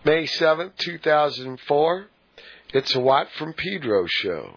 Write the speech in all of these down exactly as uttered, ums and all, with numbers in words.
May seventh, two thousand four. It's a Watt from Pedro show.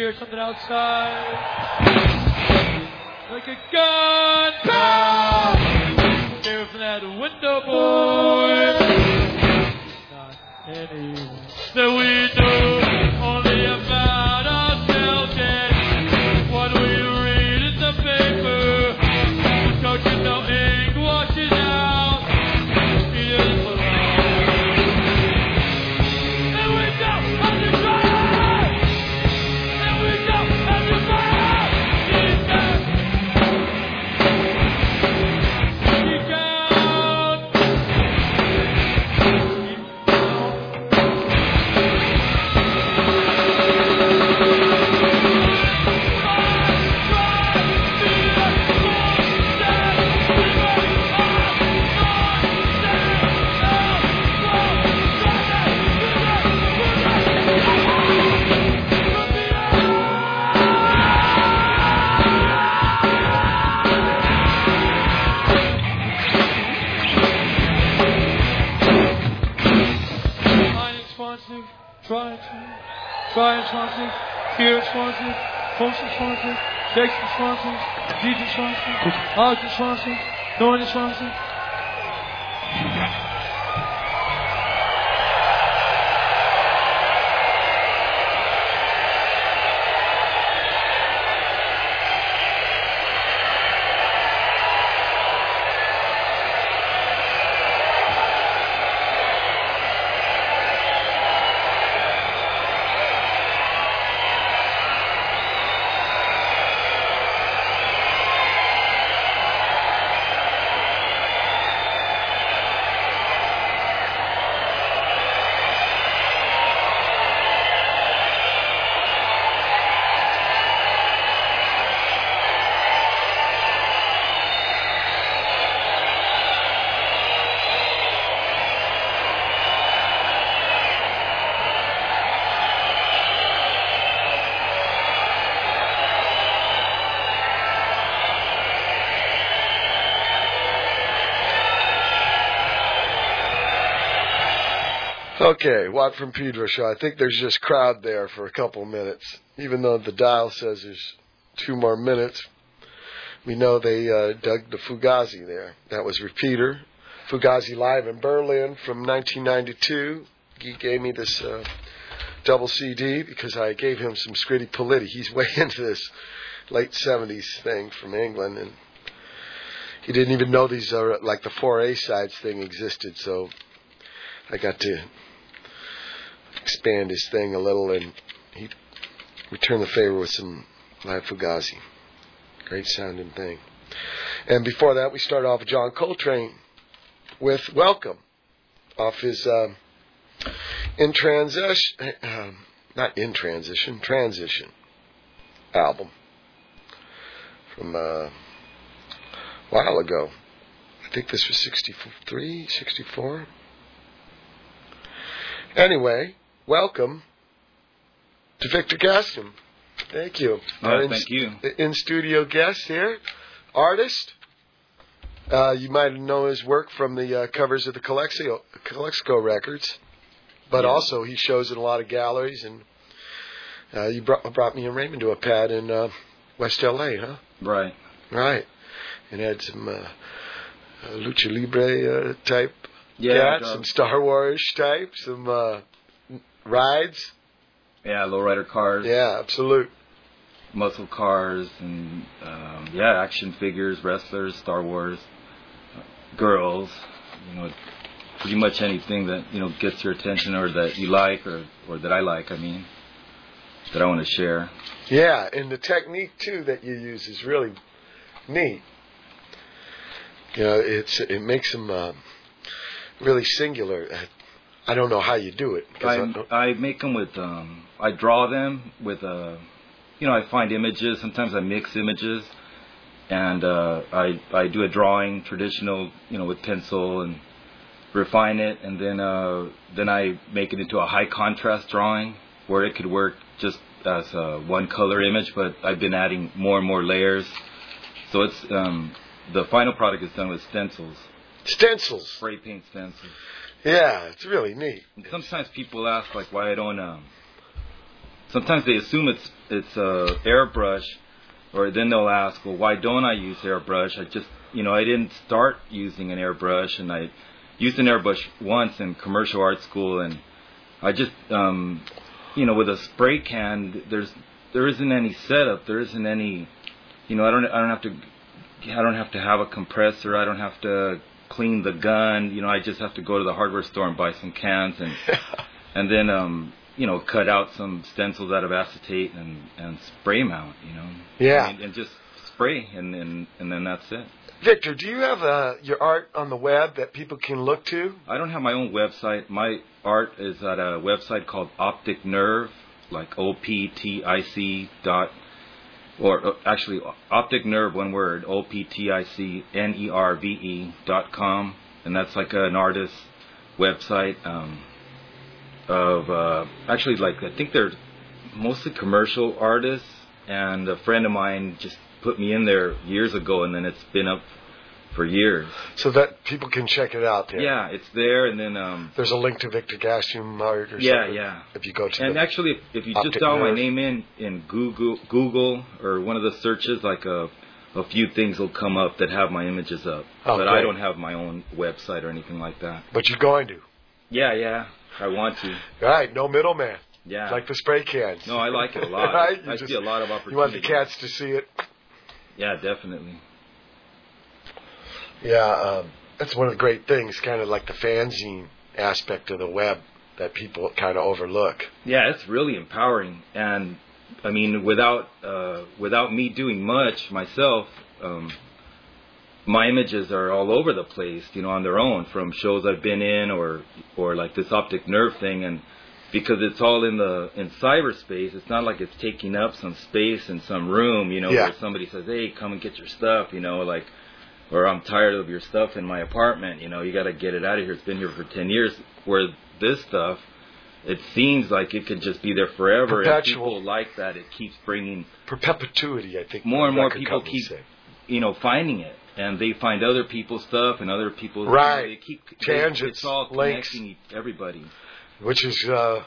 hear something outside. Like a gun. Pow! Came from that window, boy. Not anyone that we know. Only about ourselves and what we read in the paper. Don't you know ink washes out? Beautiful. And we go underground. And we go underground. Keep down. Try Try Swansea, here Swansea, Folsom Swansea, Dexter Swansea, Jesus Swansea, Ogden Swansea, Norton Swansea. Okay, Watt from Pedro show. I think there's just crowd there for a couple minutes. Even though the dial says there's two more minutes, we know they uh, dug the Fugazi there. That was Repeater. Fugazi live in Berlin from nineteen ninety-two. He gave me this uh, double C D because I gave him some Scritti Politti. He's way into this late seventies thing from England, and he didn't even know these uh, like the four A sides thing existed, so I got to expand his thing a little, and he returned the favor with some live Fugazi. Great sounding thing. And before that, we started off with John Coltrane with Welcome, off his uh, In Transition, uh, not In Transition, Transition album from uh, a while ago. I think this was sixty-three, sixty-four. Anyway, welcome to Victor Gaston. Thank you. Yeah, Our thank in, you. In-studio guest here, artist. Uh, you might know his work from the uh, covers of the Calexico, Calexico records, but yeah. also he shows in a lot of galleries. And uh, you brought, brought me and Raymond to a pad in uh, West L A, huh? Right. Right. And had some uh, uh, Lucha Libre uh, type yeah, cats, some Star Wars type, some uh, rides. Yeah, lowrider cars. Yeah, absolute. Muscle cars and, um, yeah, action figures, wrestlers, Star Wars, uh, girls, you know, pretty much anything that, you know, gets your attention or that you like or, or that I like, I mean, that I want to share. Yeah, and the technique, too, that you use is really neat. You know, it's it makes them uh, really singular. I don't know how you do it. I, I make them with, um, I draw them with, uh, you know, I find images. Sometimes I mix images, and uh, I I do a drawing, traditional, you know, with pencil, and refine it, and then uh, then I make it into a high contrast drawing where it could work just as a one color image, but I've been adding more and more layers. So it's um, the final product is done with stencils. Stencils. Spray paint stencils. Yeah, it's really neat. And sometimes people ask like why I don't um, sometimes they assume it's it's uh, airbrush, or then they'll ask, well, why don't I use airbrush? I just, you know, I didn't start using an airbrush, and I used an airbrush once in commercial art school, and I just, um, you know, with a spray can, there's there isn't any setup, there isn't any, you know, I don't I don't have to I don't have to have a compressor, I don't have to clean the gun, you know, I just have to go to the hardware store and buy some cans, and and then um. you know, cut out some stencils out of acetate and, and spray mount, you know. Yeah. And, and just spray, and, and and then that's it. Victor, do you have uh, your art on the web that people can look to? I don't have my own website. My art is at a website called Optic Nerve, like O P T I C dot, or uh, actually Optic Nerve, one word, O P T I C N E R V E dot com, and that's like an artist website. Um, Of uh, actually, like I think they're mostly commercial artists, and a friend of mine just put me in there years ago, and then it's been up for years. So that people can check it out there. Yeah, it's there, and then um, there's a link to Victor Gassion art or yeah, something. Yeah, yeah. If you go to and the actually, if, if you Optic just dial my Nerve. name in in Google, Google or one of the searches, like a a few things will come up that have my images up. Oh, but great. I don't have my own website or anything like that. But you're going to. Yeah, yeah. I want to. Right, no middleman. Yeah. Like the spray cans. No, I like it a lot. Right? You I just- see a lot of opportunities. You want the cats to see it? Yeah, definitely. Yeah, um, that's one of the great things, kind of like the fanzine aspect of the web that people kind of overlook. Yeah, it's really empowering, and I mean, without uh, without me doing much myself, um, my images are all over the place, you know, on their own, from shows I've been in, or or like this Optic Nerve thing, and because it's all in the in cyberspace, it's not like it's taking up some space in some room, you know, Yeah. where somebody says, "Hey, come and get your stuff," you know, like, or I'm tired of your stuff in my apartment, you know, you got to get it out of here. It's been here for ten years. Where this stuff, it seems like it could just be there forever. Perpetual. And people like that. It keeps bringing Perpetuity, I think. more and more record people companies keep, say. you know, finding it. And they find other people's stuff and other people's... Right. You know, they keep, Tangents, they, it's all links. connecting everybody. Which is uh,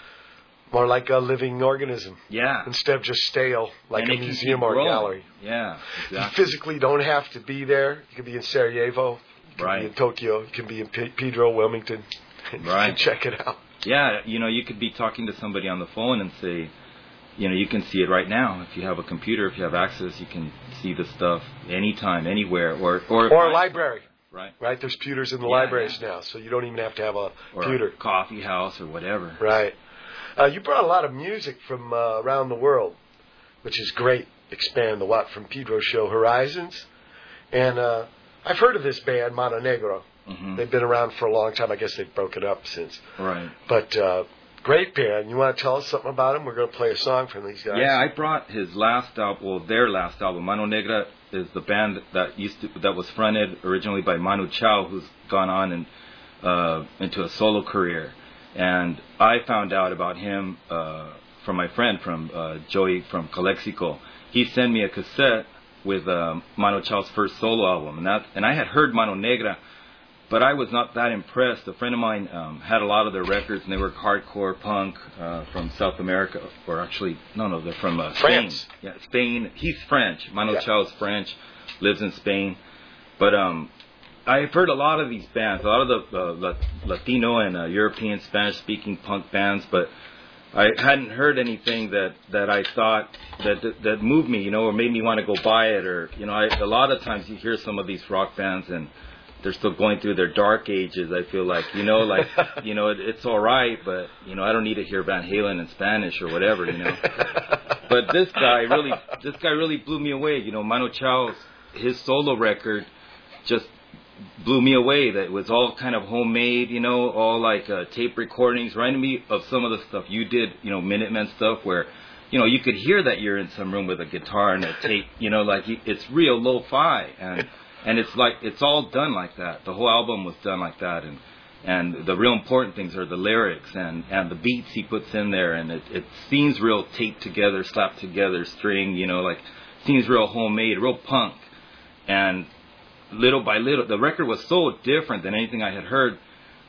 more like a living organism Yeah. instead of just stale, like And a it can museum keep or a growing. gallery. Yeah, You exactly. physically don't have to be there. You can be in Sarajevo. You can Right. be in Tokyo. You can be in P- Pedro, Wilmington. And Right. You can check it out. Yeah, you know, you could be talking to somebody on the phone and say, you know, you can see it right now. If you have a computer, if you have access, you can see the stuff anytime, anywhere. Or or, Or a library. Right. Right? There's computers in the Yeah, libraries yeah. now, so you don't even have to have a Or computer. a coffee house or whatever. Right. Uh, you brought a lot of music from uh, around the world, which is great. Expand the Watt from Pedro show Horizons. And uh, I've heard of this band, Mano Negro. Mm-hmm. They've been around for a long time. I guess they've broken up since. Right. But uh, great band. You want to tell us something about them? We're going to play a song from these guys. Yeah, I brought his last album, well, their last album. Mano Negra is the band that used to that was fronted originally by Manu Chao, who's gone on and uh, into a solo career. And I found out about him uh, from my friend, from uh, Joey from Calexico. He sent me a cassette with uh, Manu Chao's first solo album, and that and I had heard Mano Negra, but I was not that impressed. A friend of mine um, had a lot of their records, and they were hardcore punk uh, from South America, or actually, no, no, they're from uh, France. Spain. Yeah, Spain. He's French. Mano Yeah. Chao's French, lives in Spain. But um, I've heard a lot of these bands, a lot of the uh, La- Latino and uh, European Spanish-speaking punk bands, but I hadn't heard anything that, that I thought that, that that moved me, you know, or made me want to go buy it, or you know, I, a lot of times you hear some of these rock bands and they're still going through their dark ages. I feel like, you know, like, you know, it, it's all right, but, you know, I don't need to hear Van Halen in Spanish or whatever, you know. But this guy really, this guy really blew me away. You know, Manu Chao's, his solo record just blew me away. That it was all kind of homemade, you know, all like uh, tape recordings, reminded me of some of the stuff you did, you know, Minutemen stuff where, you know, you could hear that you're in some room with a guitar and a tape, you know, like you, it's real lo-fi, and and it's like it's all done like that. The whole album was done like that, and and the real important things are the lyrics and, and the beats he puts in there, and it, it seems real taped together, slapped together, string, you know, like seems real homemade, real punk, and little by little, the record was so different than anything I had heard.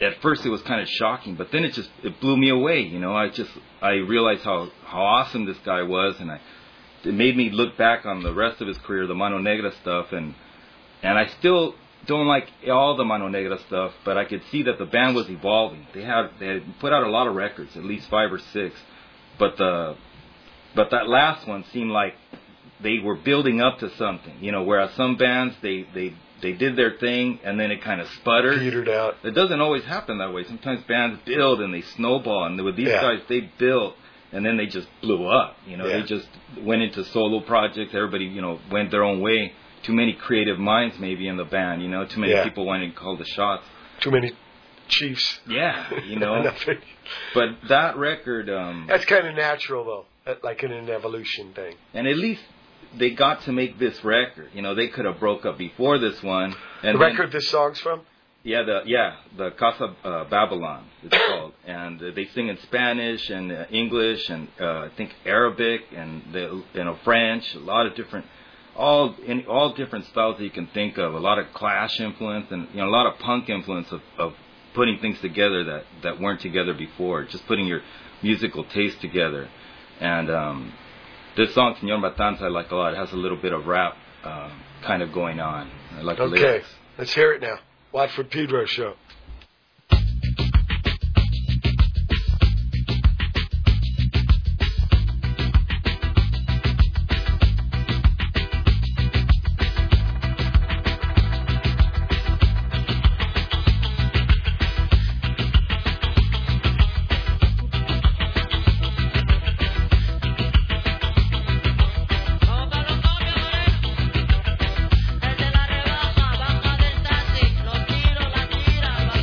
at first it was kind of shocking, but then it just it blew me away. You know, I just I realized how how awesome this guy was, and I it made me look back on the rest of his career, the Mano Negra stuff, and and I still don't like all the Mano Negra stuff, but I could see that the band was evolving. They had they had put out a lot of records, at least five or six, but the but that last one seemed like they were building up to something. You know, whereas some bands they they they did their thing and then it kind of sputtered. Petered out. It doesn't always happen that way. Sometimes bands build and they snowball, and with these Yeah. guys they built and then they just blew up. You know, Yeah. they just went into solo projects. Everybody, you know, went their own way. Too many creative minds maybe in the band, you know, too many Yeah. people wanting to call the shots. Too many chiefs. Yeah, you know. Nothing. But that record, um, That's kind of natural, though, that- like in an evolution thing. and at least they got to make this record. You know, they could have broke up before this one. And The then- record this song's from? Yeah, the yeah the Casa uh, Babylon it's called, and uh, they sing in Spanish and uh, English and uh, I think Arabic and the, you know French, a lot of different, all in all different styles that you can think of. A lot of Clash influence and you know a lot of punk influence of, of putting things together that, that weren't together before. Just putting your musical taste together, and um, this song Señor Matanza I like a lot. It has a little bit of rap uh, kind of going on. I like the Okay, lyrics. let's hear it now. Watford Pedro Show. El de la rebaja, baja del taxi, los tiros, la tira,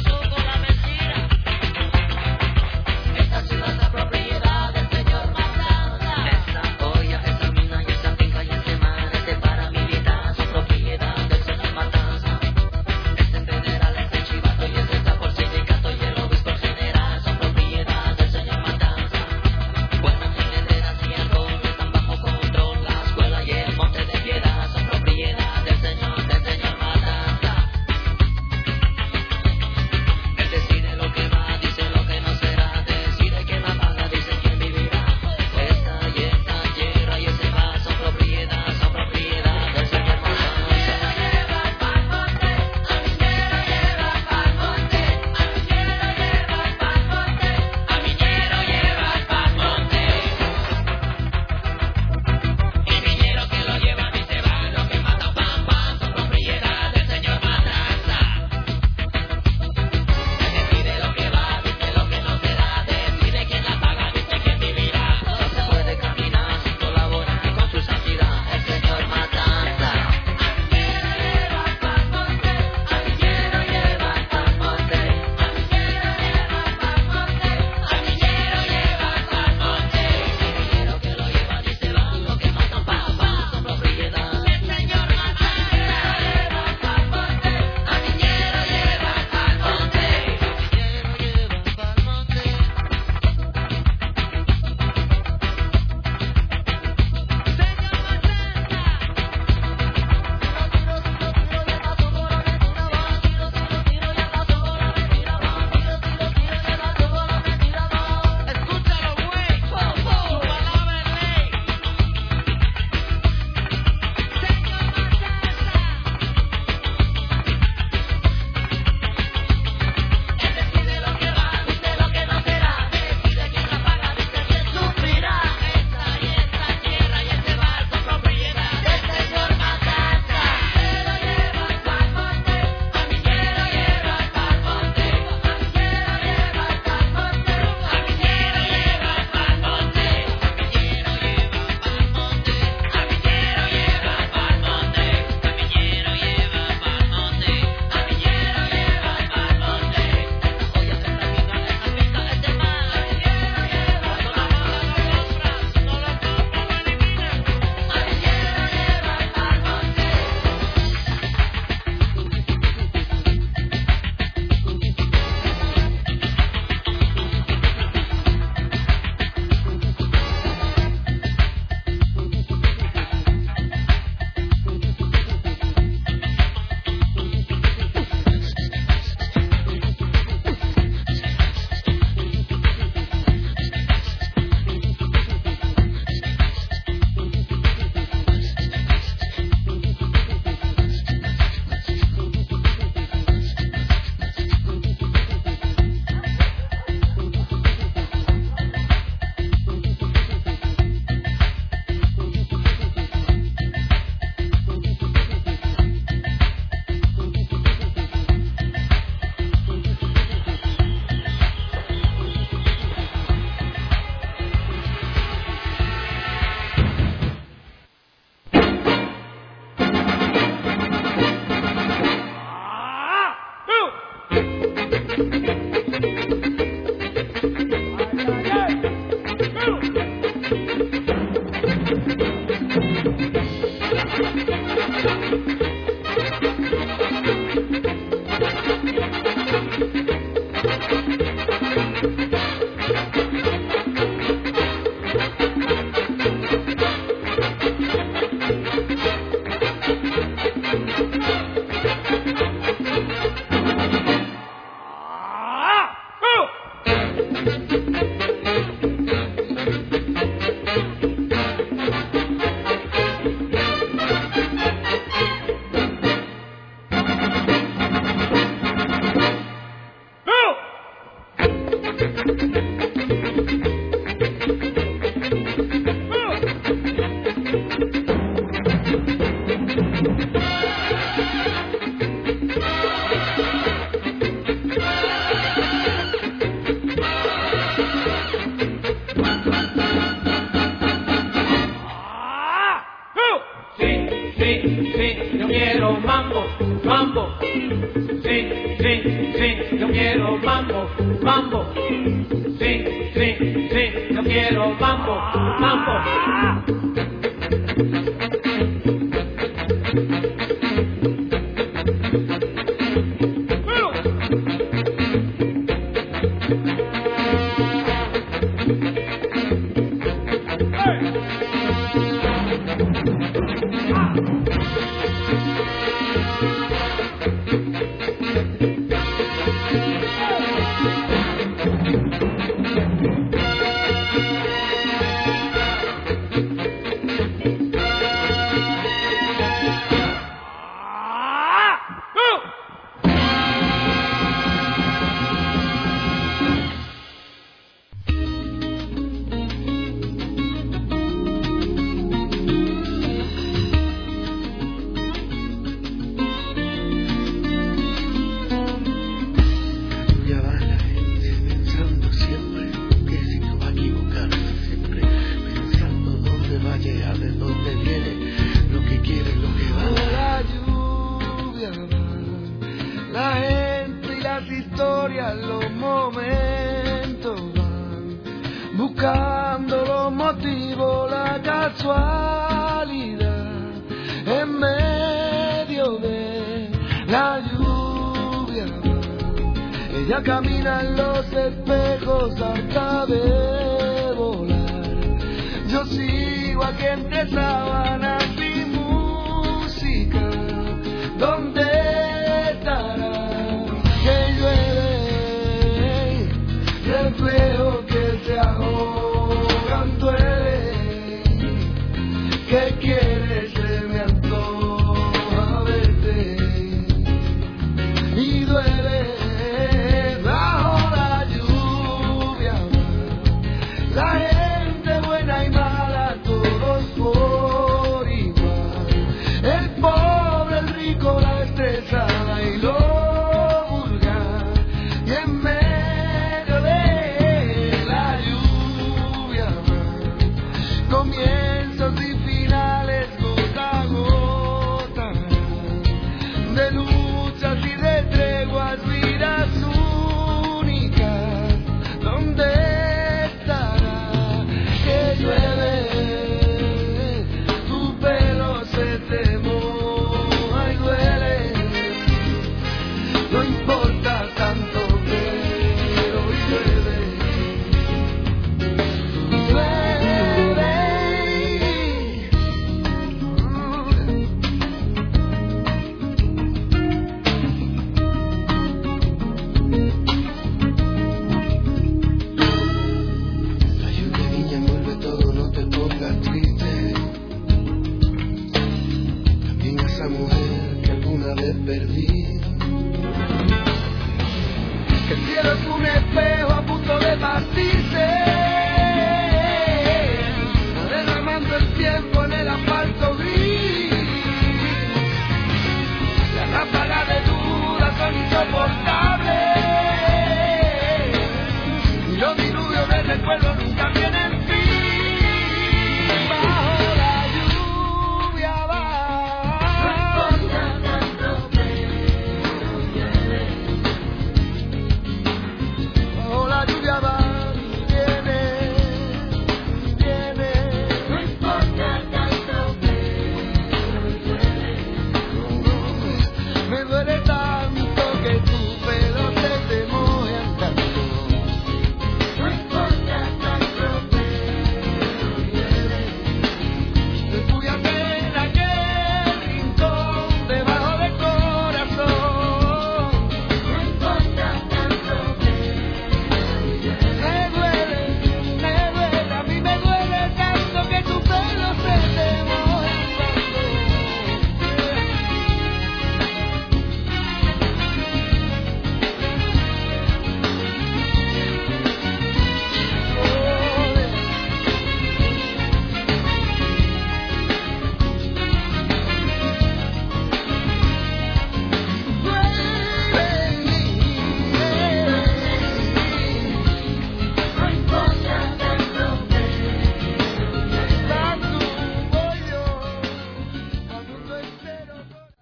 sí, sí, yo quiero mambo, mambo. Sí, sí, sí, yo quiero mambo, mambo. Sí, sí, sí, yo quiero mambo, mambo.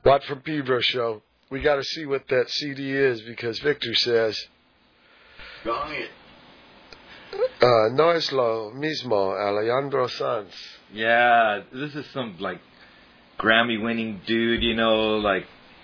Watt from Pedro show. We got to see what that C D is because Victor says. Gong it. Uh, no es lo mismo, Alejandro Sanz. Yeah, this is some like Grammy-winning dude, you know, like.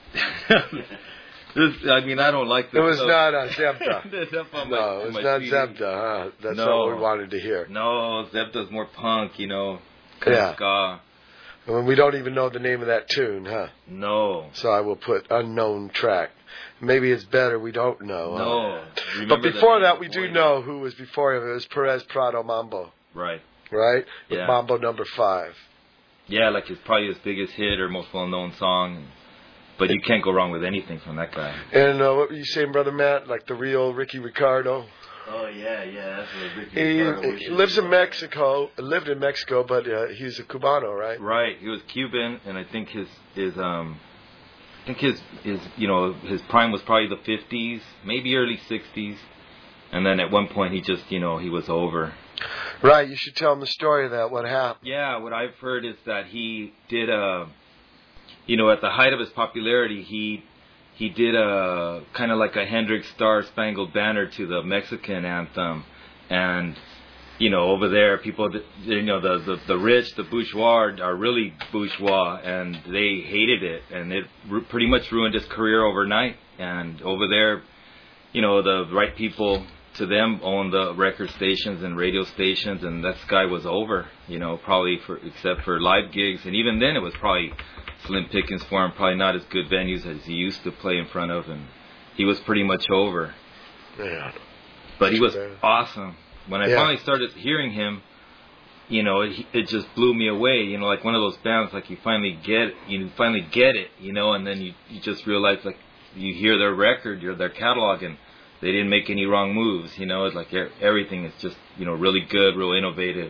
This, I mean, I don't like this. It was stuff. not uh, Zebda. This up on No, my- it was my not C D. Zebda, huh? That's No. not what we wanted to hear. No, Zebda's more punk, you know. Kind Yeah. of ska. And we don't even know the name of that tune, huh? No. So I will put unknown track. Maybe it's better we don't know. huh? No. But Remember before the that, name we before do you- know who was before him. It was Perez Prado Mambo, Right. right? With Yeah. Mambo number five. Yeah, like it's probably his biggest hit or most well-known song. But you can't go wrong with anything from that guy. And uh, what were you saying, Brother Matt? Like the real Ricky Ricardo? Oh yeah, yeah. That's what Ricky He, Ricardo he wishes lives he in was. Mexico, lived in Mexico, but uh, he's a Cubano, right? Right. He was Cuban, and I think his his um, I think his his you know his prime was probably the fifties, maybe early sixties, and then at one point he just you know he was over. Right, you should tell him the story of that, what happened. Yeah, what I've heard is that he did a, you know, at the height of his popularity, he he did a kind of like a Hendrix Star Spangled Banner to the Mexican anthem, and you know over there people, you know, the the, the rich, the bourgeois are really bourgeois, and they hated it, and it ru- pretty much ruined his career overnight. And over there, you know, the right people to them own the record stations and radio stations, and that guy was over, you know, probably for except for live gigs, and even then it was probably slim pickings for him, probably not as good venues as he used to play in front of, and he was pretty much over. Yeah. But he was Bad. awesome. When I Yeah. finally started hearing him, you know, it, it just blew me away. You know, like one of those bands, like you finally get, you finally get it, you know, and then you you just realize, like, you hear their record, your their catalog, and they didn't make any wrong moves. You know, it's like e- everything is just, you know, really good, real innovative.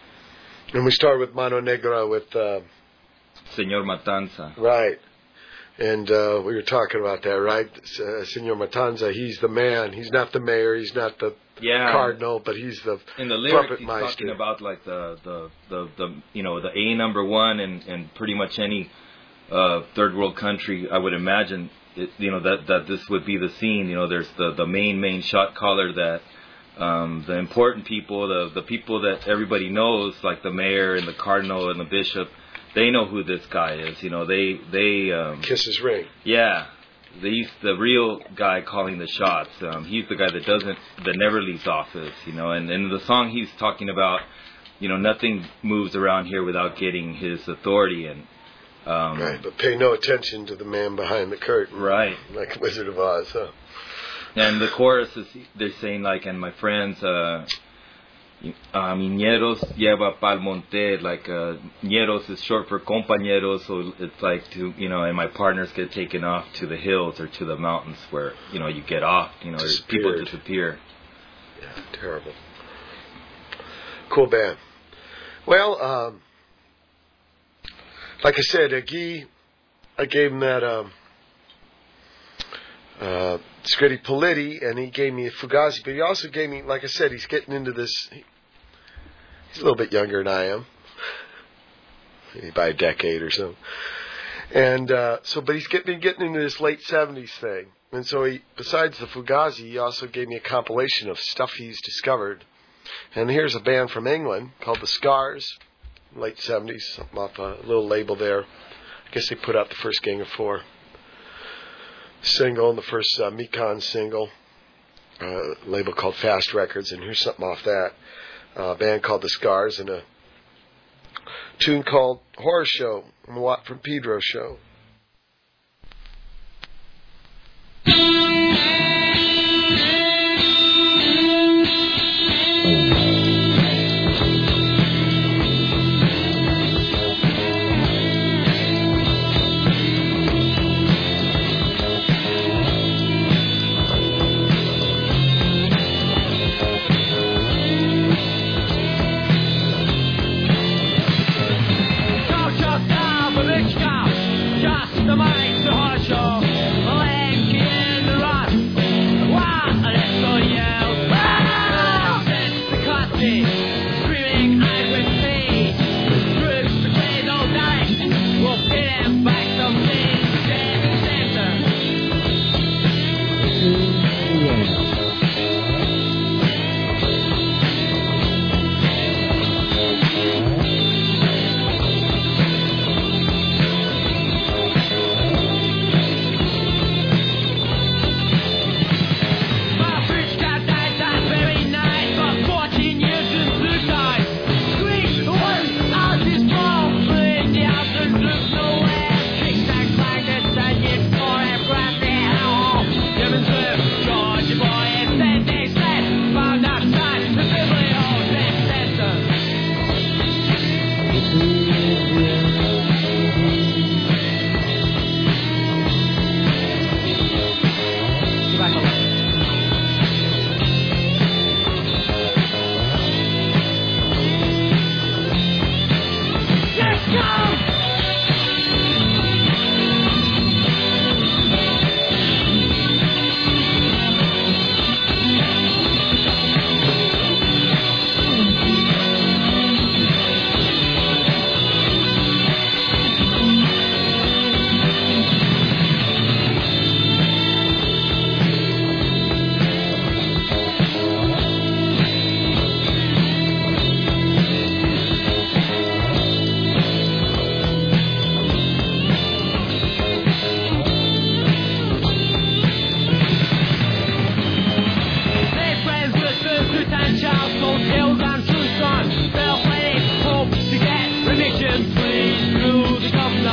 And we start with Mano Negra with, uh, Señor Matanza. right. And uh, we were talking about that, right? Uh, Senor Matanza, he's the man. He's not the mayor. He's not the Yeah. cardinal, but he's the In the lyrics, puppet he's meister. talking about like the, the, the, the you know the A number one and, and pretty much any uh, third world country. I would imagine it, you know that, that this would be the scene. You know, there's the, the main main shot caller that um, the important people, the the people that everybody knows, like the mayor and the cardinal and the bishop. They know who this guy is. You know, they they um, Kiss his ring. yeah. He's the real guy calling the shots. Um, he's the guy that doesn't, that never leaves office, you know. And in the song, he's talking about, you know, nothing moves around here without getting his authority. And um, Right, but pay no attention to the man behind the curtain. right. Like Wizard of Oz, huh? And the chorus is they're saying like, and my friends, uh, uh, Miñeros lleva pa'l monte, like uh, Ñeros is short for compañeros, so it's like to, you know, and my partners get taken off to the hills or to the mountains where, you know, you get off, you know, people Disappeared. disappear. Yeah, terrible. Cool band. Well, um, like I said, uh, Guy, I gave him that um, uh, Scritti Politti, and he gave me a Fugazi, but he also gave me, like I said, he's getting into this. He, he's a little bit younger than I am, maybe by a decade or so. And uh, so, but he's getting getting into this late seventies thing. And so, he, besides the Fugazi, he also gave me a compilation of stuff he's discovered. And here's a band from England called the Scars, late seventies, something off a little label there. I guess they put out the first Gang of Four single and the first uh, Mekon single, uh, label called Fast Records. And here's something off that. Uh, a band called the Scars and a tune called Horror Show, from the Watt from Pedro show. Cautious,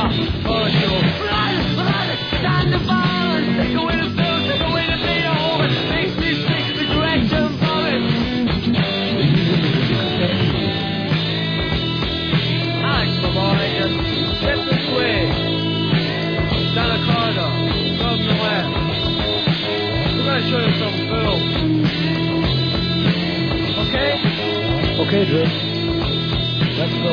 for you. Run, run, stand the violence. Take away the soul, take away the pain of home. Makes me sick, the direction from it. Alex, my boy, just step this way. Down the corridor, go somewhere. We're gonna show you some film. Okay? Okay, Drake. Let's go.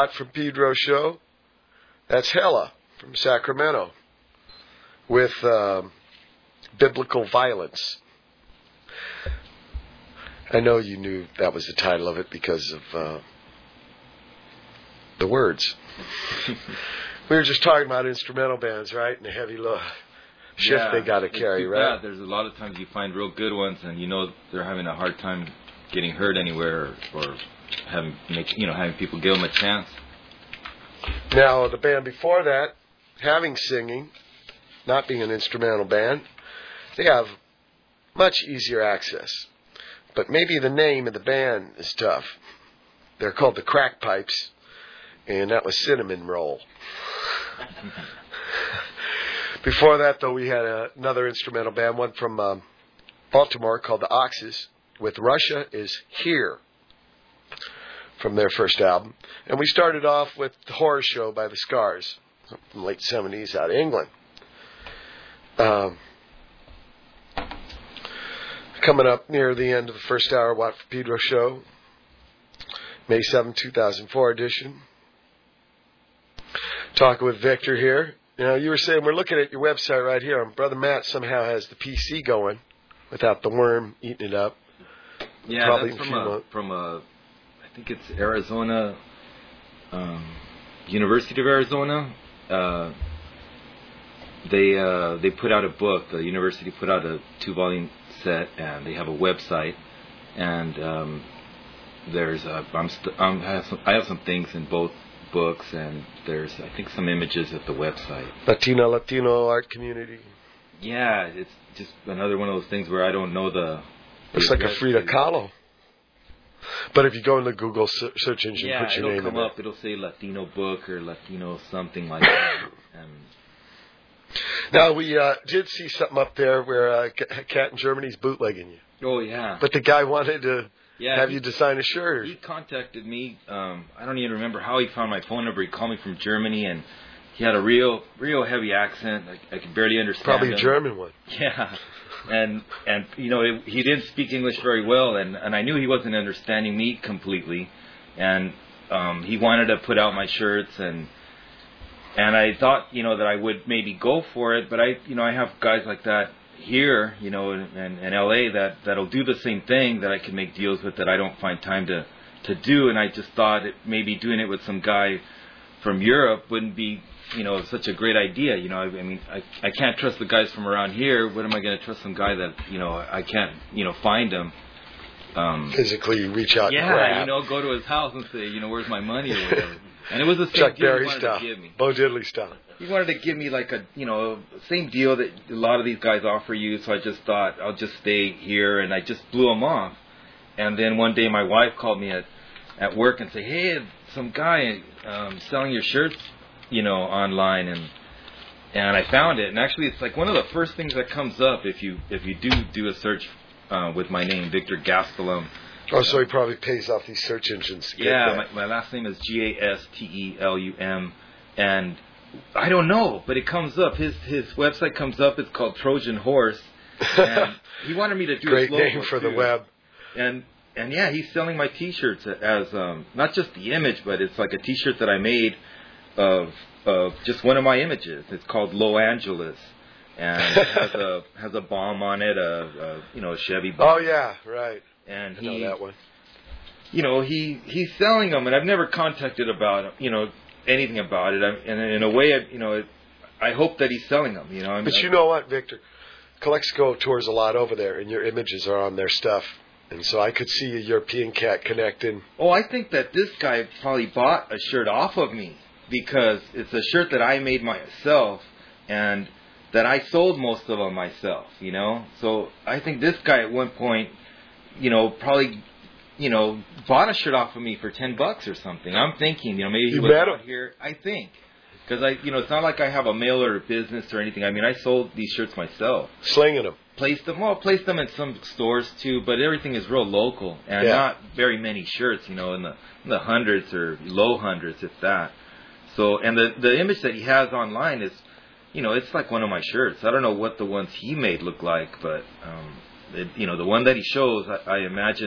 Watt from Pedro show. That's Hella from Sacramento with um, Biblical Violence. I know you knew that was the title of it because of uh, the words. We were just talking about instrumental bands, right? And the heavy lo- shift yeah, they got to carry, right? Yeah, there's a lot of times you find real good ones, and you know they're having a hard time getting heard anywhere, or, or having make, you know having people give them a chance. Now the band before that, having singing, not being an instrumental band, they have much easier access. But maybe the name of the band is tough. They're called the Crack Pipes, and that was Cinnamon Roll. Before that, though, we had a, another instrumental band, one from um, Baltimore called the Oxes, with Russia Is Here, from their first album. And we started off with The Horror Show by the Scars, from the late seventies out of England. Um, coming up near the end of the first hour, Watt for Pedro show, May seventh, two thousand four edition. Talking with Victor here. You know, you were saying we're looking at your website right here, and Brother Matt somehow has the P C going without the worm eating it up. Yeah, Probably that's in a from few a, months. from a, I think it's Arizona, um, University of Arizona. Uh, they uh, they put out a book. The university put out a two-volume set, and they have a website. And um, there's a, I'm st- I'm, I, have some, I have some things in both books, and there's I think some images at the website. Latino Latino art community. Yeah, it's just another one of those things where I don't know the. Looks like a Frida Kahlo. But if you go in the Google search engine, yeah, put your it'll name come in up. there. It'll say Latino book or Latino something like that. And now, we uh, did see something up there where uh, Cat in Germany's bootlegging you. oh yeah, But the guy wanted to yeah, have he, you design a shirt. he contacted me. Um, I don't even remember how he found my phone number. He called me from Germany, and he had a real, real heavy accent. I, I could barely understand Probably him. a German one. Yeah, and and you know it, he didn't speak English very well, and, and I knew he wasn't understanding me completely, and um, he wanted to put out my shirts, and and I thought you know that I would maybe go for it, but I you know I have guys like that here, you know, in, in, in L A that that'll do the same thing that I can make deals with that I don't find time to to do, and I just thought it, maybe doing it with some guy from Europe wouldn't be you know such a great idea. You know, I, I mean, I I can't trust the guys from around here. What am I going to trust some guy that you know I can't you know find him? Um, Physically reach out and yeah, grab. you know, go to his house and say, you know, where's my money or whatever. And it was the same Chuck deal Berry he wanted style. to give me. Bo Diddley style. He wanted to give me like a, you know, same deal that a lot of these guys offer you. So I just thought I'll just stay here, and I just blew him off. And then one day my wife called me at at work and said, hey, some guy um, selling your shirts, you know, online, and and I found it. And actually, it's like one of the first things that comes up if you if you do do a search uh, with my name, Victor Gastelum. Oh, so he probably pays off these search engines. To get Yeah, that. my, my last name is G A S T E L U M, and I don't know, but it comes up. His his website comes up. It's called Trojan Horse, and he wanted me to do Great a logo name for too. the web. And and yeah, he's selling my T-shirts as um, not just the image, but it's like a T-shirt that I made of of just one of my images. It's called Los Angeles, and it has a has a bomb on it, a, a you know a Chevy bomb. Oh yeah, right. And I he, know that one. you know, he he's selling them, and I've never contacted about you know anything about it. I, and in a way, I, you know, it, I hope that he's selling them. You know, I mean, But you know what, Victor? Calexico tours a lot over there, and your images are on their stuff. And so I could see a European cat connecting. Oh, I think that this guy probably bought a shirt off of me because it's a shirt that I made myself, and that I sold most of them myself. You know, so I think this guy at one point, you know, probably. You know, bought a shirt off of me for ten bucks or something. I'm thinking, you know, maybe he You was met out him? here. I think, because I, you know, it's not like I have a mailer business or anything. I mean, I sold these shirts myself. Slinging them. Placed them, well, placed them in some stores too, but everything is real local and Yeah. not very many shirts. You know, in the in the hundreds or low hundreds, if that. So, and the the image that he has online is, you know, it's like one of my shirts. I don't know what the ones he made look like, but um, it, you know, the one that he shows, I, I imagine.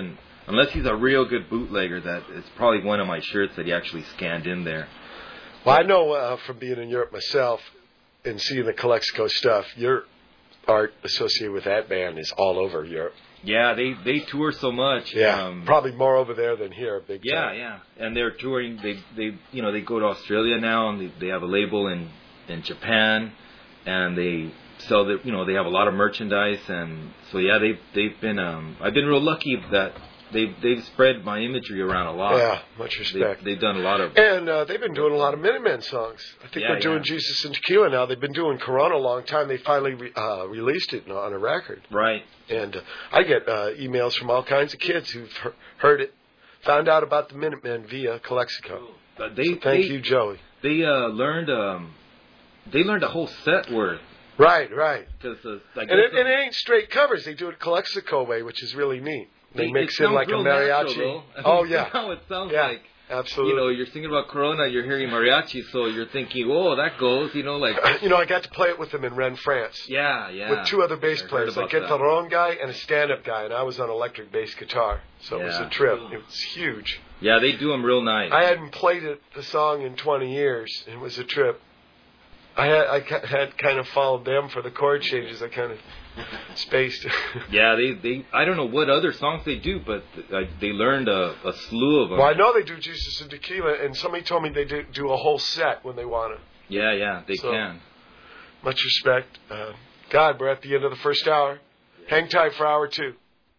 Unless he's a real good bootlegger, that it's probably one of my shirts that he actually scanned in there. Well, I know uh, from being in Europe myself and seeing the Calexico stuff, your art associated with that band is all over Europe. Yeah, they, they tour so much. Yeah, um, probably more over there than here, big Yeah, time. yeah, and they're touring. They they you know they go to Australia now, and they, they have a label in in Japan, and they sell the you know they have a lot of merchandise, and so yeah they they've been um I've been real lucky that they they've spread my imagery around a lot. Yeah, much respect. They, they've done a lot of And uh, they've been doing a lot of Minutemen songs. I think Yeah, they're doing yeah. Jesus and Tequila now. They've been doing Corona a long time. They finally re- uh, released it on a record. right. And uh, I get uh, emails from all kinds of kids who've he- heard it, found out about the Minutemen via Calexico. But they So thank they, you, Joey. They uh, learned um they learned a whole set worth Right, right. because uh, I And guess it, and it ain't straight covers. They do it Calexico way, which is really neat. They it- mix it in like a sounds real mariachi. natural, though. Oh, yeah. Somehow it sounds Yeah, like absolutely. you know you're thinking about Corona, you're hearing mariachi, so you're thinking, oh, that goes, you know, like You know, I got to play it with them in Rennes, France. yeah, yeah. With two other bass I heard players, a about that. guitarron guy and a stand-up guy, and I was on electric bass guitar. So it was Yeah. a trip. It was huge. Yeah, they do them real nice. I hadn't played it, the song in twenty years. It was a trip. I had I ca- had kind of followed them for the chord changes. I kind of spaced. Yeah, they, they I don't know what other songs they do, but uh, they learned a, a slew of them. Well, I know they do Jesus and Tequila, and somebody told me they do, do a whole set when they want to. Yeah, yeah, they So- can. Much respect. Uh, God, we're at the end of the first hour. Hang tight for hour two.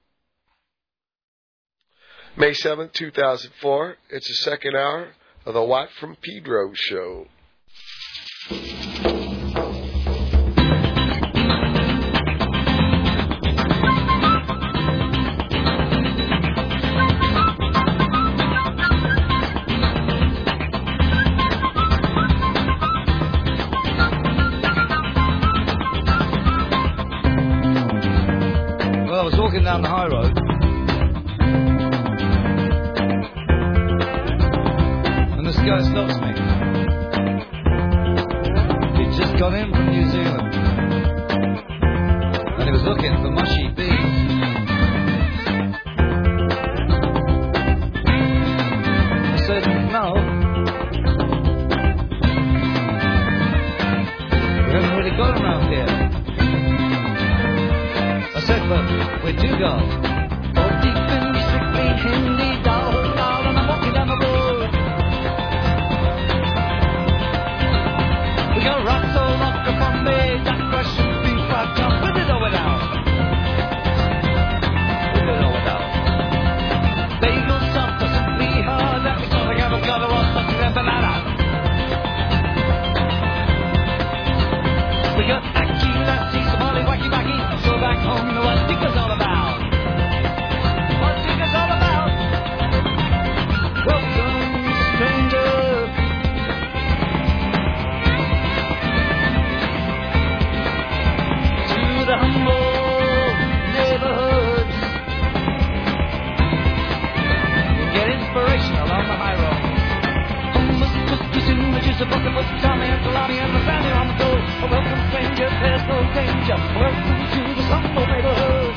May seventh, two thousand four. It's the second hour of the Watt from Pedro show. Well, I was walking down the high road, and this guy stops me. He'd just got in from New Zealand, and he was looking for mushy bees. I said, no, we haven't really got them around here. I said, but we do go. Oh, deep in the strictly Hindi down, down, and I'm walking down the road. We got rocks all up upon me, that question beef fried jump with it or without. With it or without. Bagel soft, simply hard, that we got a avocado or something and banana. We got acky lassie, Somali wacky wacky, so back home know what Digger's all about. What Digger's all about. Welcome, stranger. To the humble neighborhoods. Get inspiration along the high road. Hummus, cookies, sandwiches, a bucket with Tommy and salami and lasagna on the go. Oh, welcome, stranger, there's no danger. Welcome to the humble neighborhood.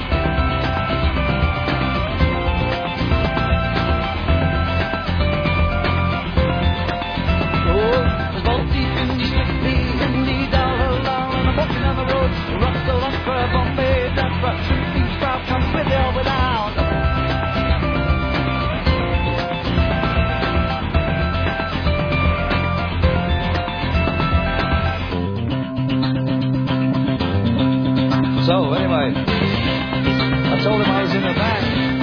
Oh, there's both deep in the strictly Hindi down along, and I'm walking down the road. Russell, Uncra, Bombay, Dapper, Shooting Sprout, come with or without. So, anyway, I told him I was in a van.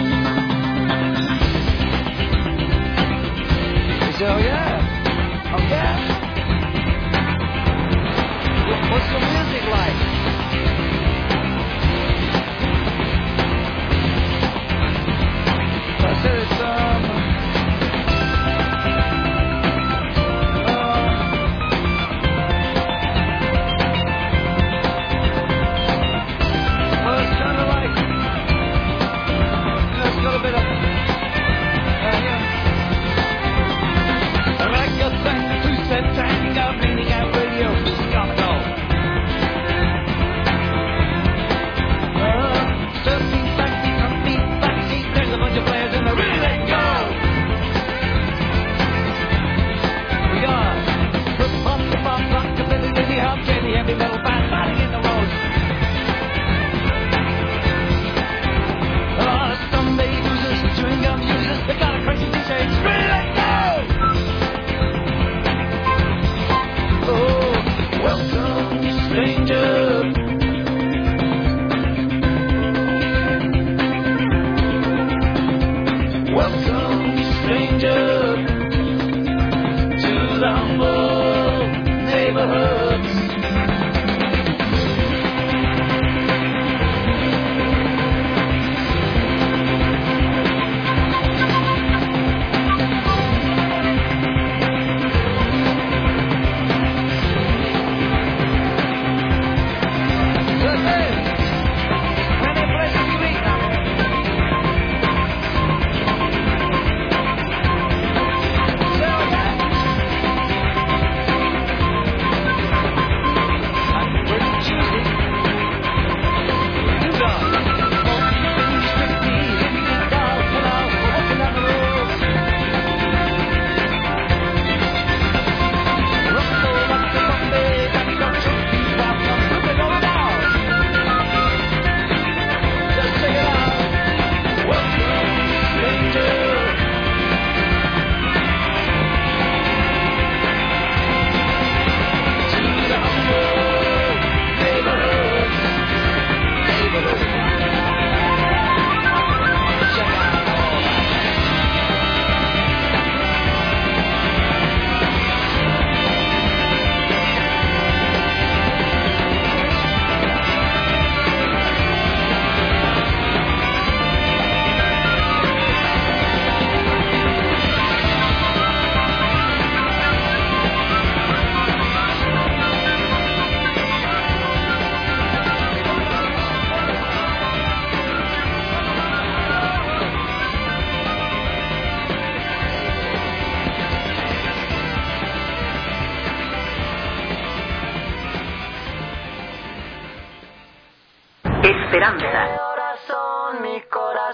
He said, oh yeah, oh yeah. What- What's the music like? So I said, it's, um, uh, well, it's kind of like, you know, it's got a bit of, uh, yeah. I like your thing, two-step tango, meaning out radio, just gotta go.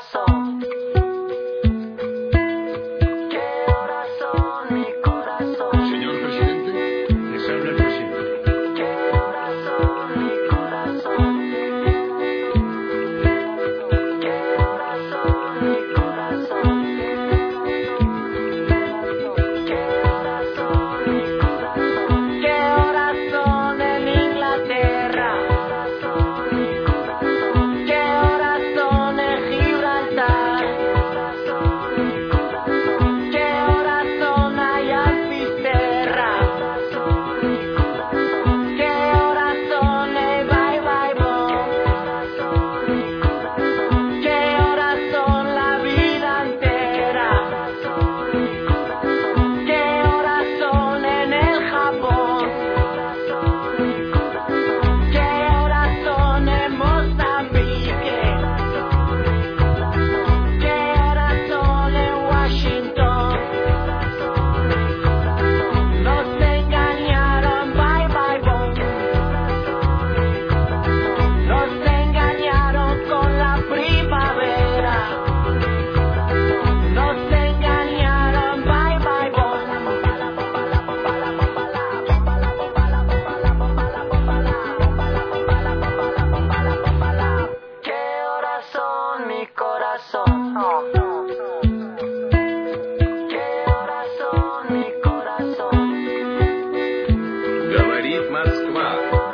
corazón. ¿Qué horas son, mi corazón? Señor presidente, les habla el presidente. ¿Qué horas son, mi corazón? ¿Qué horas son, mi corazón? ¿Qué horas son, mi corazón? ¿Qué horas son en Inglaterra? ¿Qué horas son en Gibraltar? ¿Qué horas son allá en Fisterra? ¿Qué horas son en Bye Bye Bom? ¿Qué horas son la vida entera? ¿Qué horas son en el Japón? ¿Qué horas son en Mozambique? ¿Qué horas son en Washington? Nos engañaron, bye bye bom. Nos engañaron con la primavera. Nos engañaron, bye bye bom. ¿Qué horas son, mi corazón? ¿Qué horas son, mi corazón? Говорит Москва.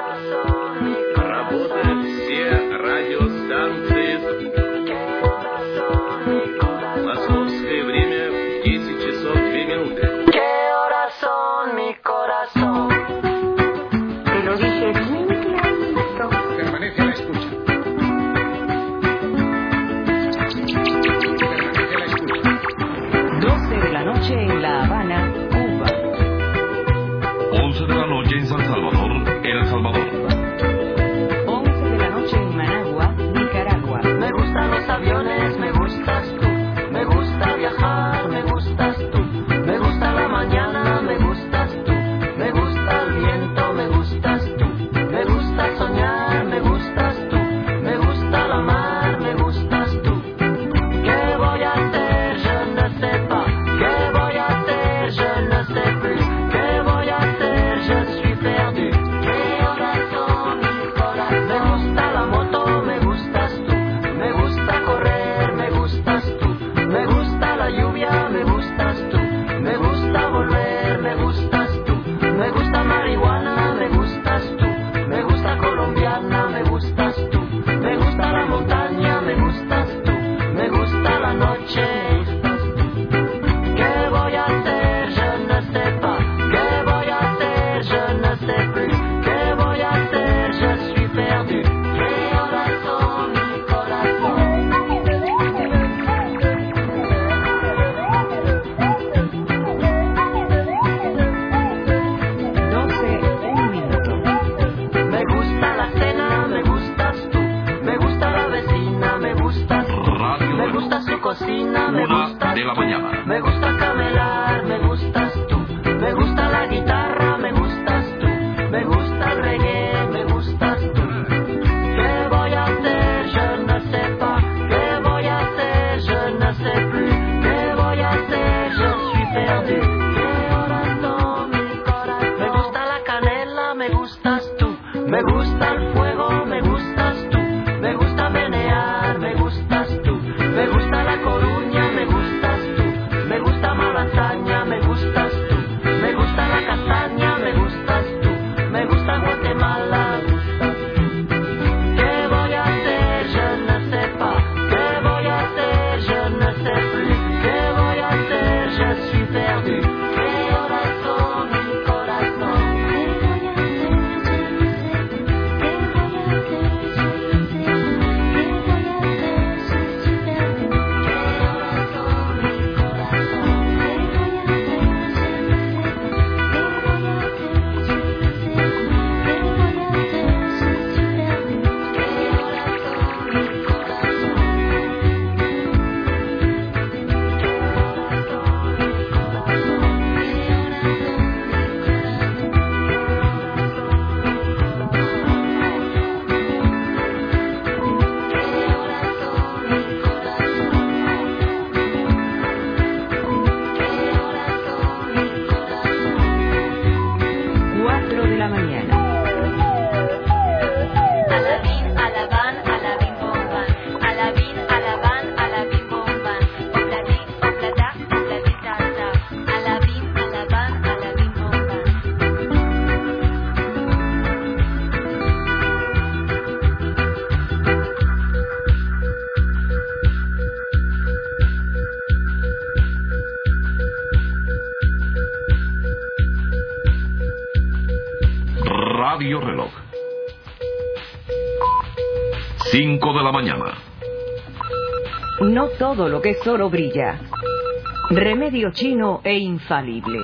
Работают все радиостанции. Московское время десять часов две минуты. ¿Qué horas son, mi corazón? Te lo dije bien clarito. Permanece a la escucha. Permanece a la escucha. doce de la noche en La Habana, Cuba. once de la noche en San Salvador, El Salvador. once de la noche en Managua, Nicaragua. Me gustan los aviones, me gustas tú. Me gusta viajar, me gustas tú. Me gusta la mañana, me gustas tú. Me gusta el viento, me gustas tú. Me gusta soñar, me gustas tú. Me gusta la mar, me gustas tú. ¿Qué voy a hacer? Je ne sais pas. ¿Qué voy a hacer? Je ne sais plus. ¿Qué voy a hacer? Je suis perdu. ¿Qué horas son, mi corazón? Me gusta la moto, me gustas tú. Me gusta correr, me gustas tú. Me gusta la lluvia, me gustas tú. Me gusta volver, me gustas tú. Me gusta marihuana, me gustas tú. Me gusta colombiana, me gustas tú. Me gusta la montaña, me gustas tú. Me gusta la noche, me gustas tú. ¿Qué voy a hacer? Je ne sais pas. ¿Qué voy a hacer? Je ne sais plus. ¿Qué voy a hacer? Je suis perdu. ¿Qué horas son, mi corazón? doce, un minuto. Me gusta la cena, me gustas tú. Me gusta la vecina, me gustas tú. Radio Me gusta su cocina, me Una gustas de la tú. mañana. Me gusta camelar, me gustas tú. Me gusta la guitarra, me gustas tú. Me gusta el reggae, me gustas tú. ¿Qué voy a hacer? Je ne sais pas. ¿Qué voy a hacer? Je ne sais plus. ¿Qué voy a hacer? Je suis perdu. ¿Qué horas son, mi corazón? Me gusta la canela, me gustas tú. Me gusta el fuego, me gustas tú. Me gusta menear, me gustas tú. Me gusta la Coruña, me gustas tú. Me gusta Rodillo Reloj. Cinco de la mañana. No todo lo que es oro brilla. Remedio chino e infalible.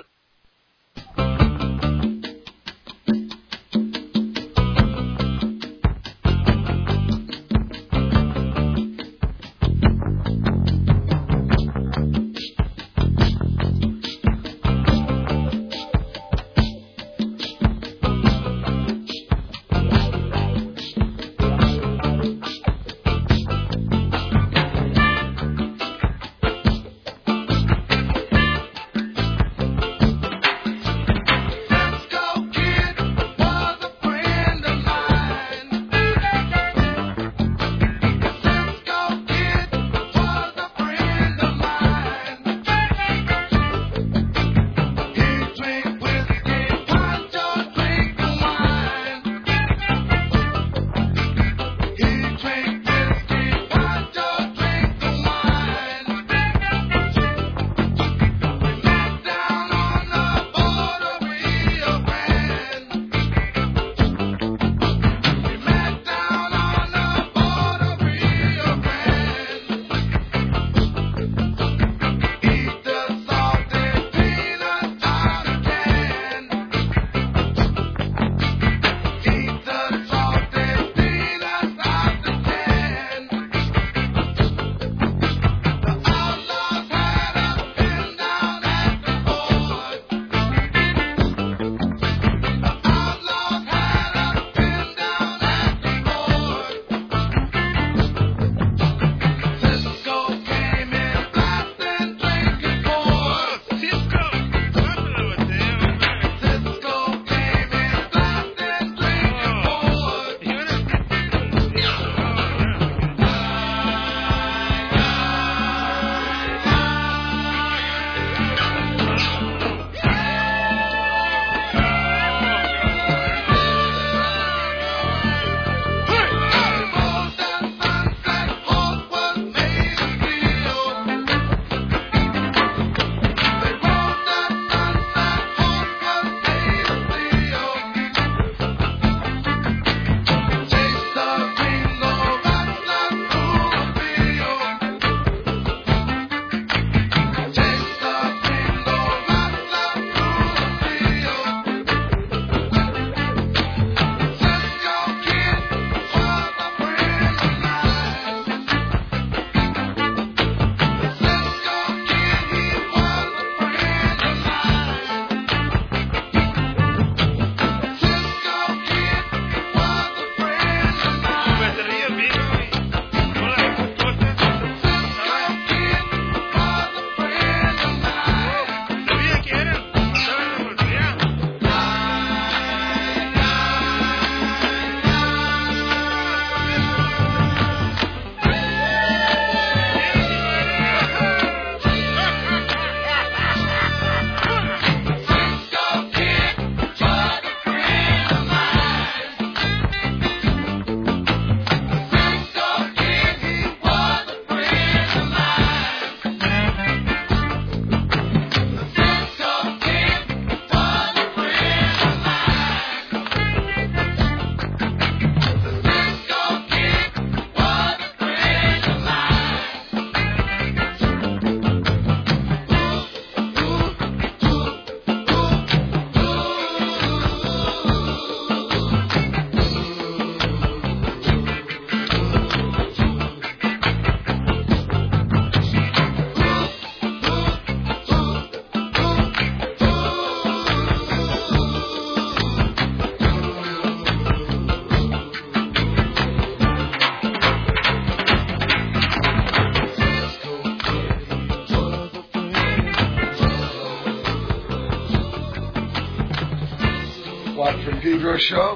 Watford Pedro show.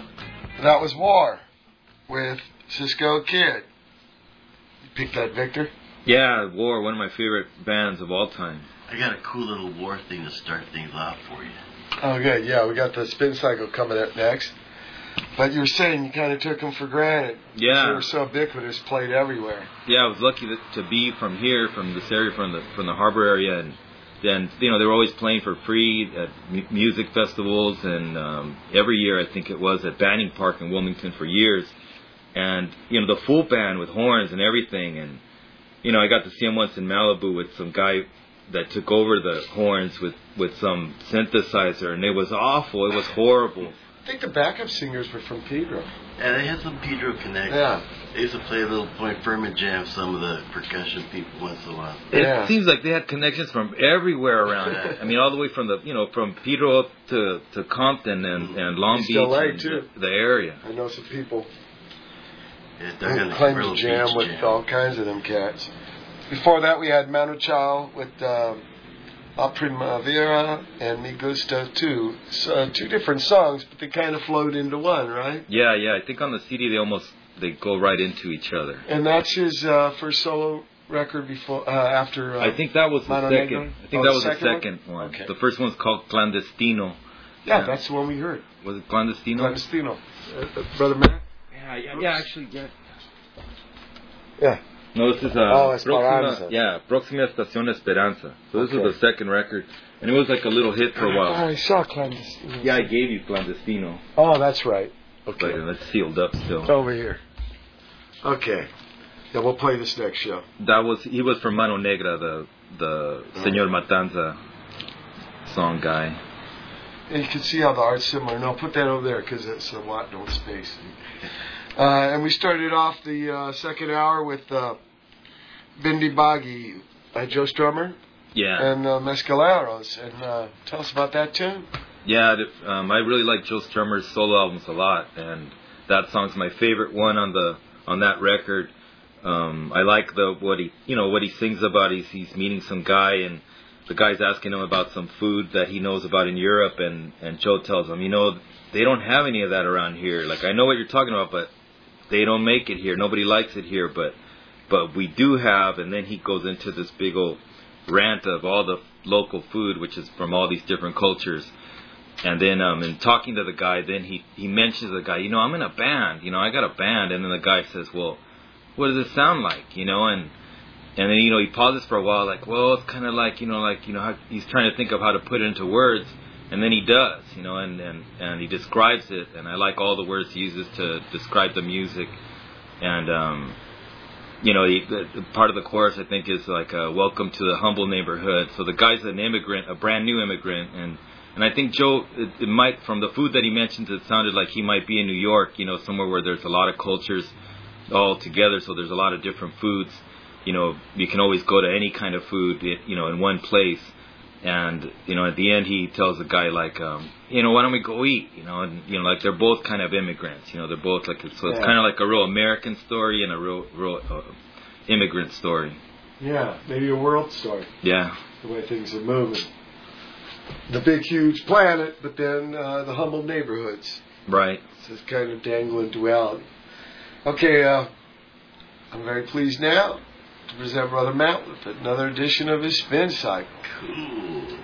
That was War with Cisco Kid. You picked that, Victor? Yeah, War, one of my favorite bands of all time. I got a cool little War thing to start things off for you. Oh, good. Yeah, we got the spin cycle coming up next. But you were saying you kind of took them for granted. Yeah. They were so ubiquitous, played everywhere. Yeah, I was lucky to, to be from here, from this area, from the from the harbor area, and and you know they were always playing for free at m- music festivals, and um, every year I think it was at Banning Park in Wilmington for years. And you know the full band with horns and everything, and you know I got to see him once in Malibu with some guy that took over the horns with, with some synthesizer, and it was awful. It was horrible. I think the backup singers were from Pedro. Yeah, they had some Pedro connections. Yeah. They used to play a little Point Furman jam, some of the percussion people once in a while. It Yeah. seems like they had connections from everywhere around. I mean, all the way from the you know from Pedro up to, to Compton and, and Long East Beach L A and too. The, the area. I know some people Yeah, who they're gonna claim Grill to jam Beach with jam. all kinds of them cats. Before that, we had Manu Chao with uh, La Primavera and Mi Gusta too. So, uh, two different songs, but they kind of flowed into one, right? Yeah, yeah. I think on the C D they almost they go right into each other. And that's his uh, first solo record before, uh, after. Uh, I think that was the Mano second. Negro? I think Oh, that the was the second one? second one. Okay. The first one's called Clandestino. yeah, yeah. that's the one we heard. Was it Clandestino? Clandestino. Uh, uh, Brother Matt? Yeah, yeah, yeah. Actually, yeah. Yeah. No, this is uh, Oh, Esperanza. Próxima, yeah, Próxima Estación Esperanza. So this Okay. was the second record, and it was like a little hit for a while. I saw Clandestino. Yeah, I gave you Clandestino, Oh, that's right. but Okay. uh, it's sealed up still. Over here. Okay. Yeah, we'll play this next show. That was he was from Mano Negra, the the Señor Matanza song guy. And you can see how the art's similar. No, put that over there because it's a lot, no space. Uh, and we started off the uh, second hour with uh, Bindi Bagi by Joe Strummer Yeah, and uh, Mescaleros. And uh, tell us about that tune. yeah. the- Um, I really like Joe Strummer's solo albums a lot, and that song's my favorite one on the on that record. Um, I like the what he you know what he sings about. He's he's meeting some guy, and the guy's asking him about some food that he knows about in Europe, and and Joe tells him, you know, they don't have any of that around here. Like, I know what you're talking about, but they don't make it here. Nobody likes it here, but but we do have. And then he goes into this big old rant of all the local food, which is from all these different cultures. And then um, in talking to the guy, then he, he mentions the guy, you know, I'm in a band, you know, I got a band. And then the guy says, well, what does it sound like, you know? And and then, you know, he pauses for a while, like, well, it's kind of like, you know, like, you know, how, he's trying to think of how to put it into words. And then he does, you know, and, and, and he describes it. And I like all the words he uses to describe the music. And, um, you know, he, the, the part of the chorus, I think, is like, uh, welcome to the humble neighborhood. So the guy's an immigrant, a brand new immigrant. And, and I think Joe, it, it might, from the food that he mentioned, it sounded like he might be in New York, you know, somewhere where there's a lot of cultures all together. So there's a lot of different foods. You know, you can always go to any kind of food, you know, in one place. And, you know, at the end, he tells the guy, like, um, you know, why don't we go eat? You know, and, you know, like, they're both kind of immigrants. You know, they're both, like, so it's Yeah. kind of like a real American story and a real, real uh, immigrant story. Yeah, maybe a world story. Yeah. The way things are moving. The big, huge planet, but then uh, the humble neighborhoods. Right. It's this kind of dangling duality. Okay, uh, I'm very pleased now to present Brother Matt with another edition of his spin cycle. Cool.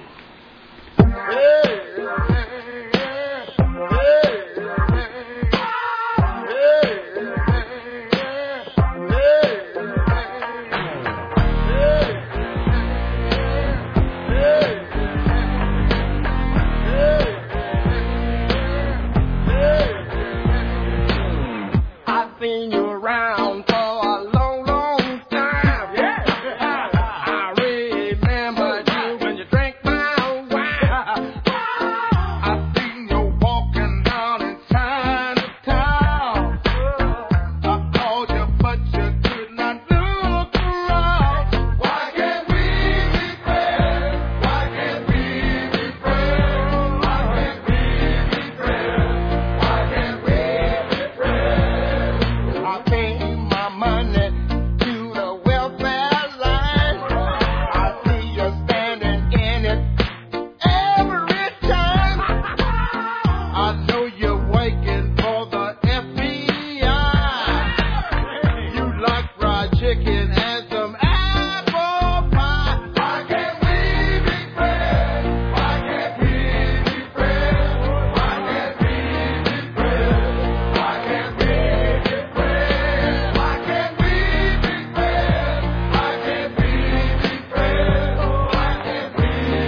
I've seen you around for a long, long time. I remember you when you drank my wine. I've seen you walking down in Chinatown. I called you, but you did not look around. Why can't we be friends? Why can't we be friends? Why can't we be friends? Why can't we be friends? I pay my money to the welfare line. I see you standing in it every time. I know you're working for the F B I. You like fried chicken and some apple pie. Why can't we be friends? Why can't we be friends? Why can't we be friends? Why can't we be friends? Why can't we be friends? Why can't we be friends? Why can't we be friends?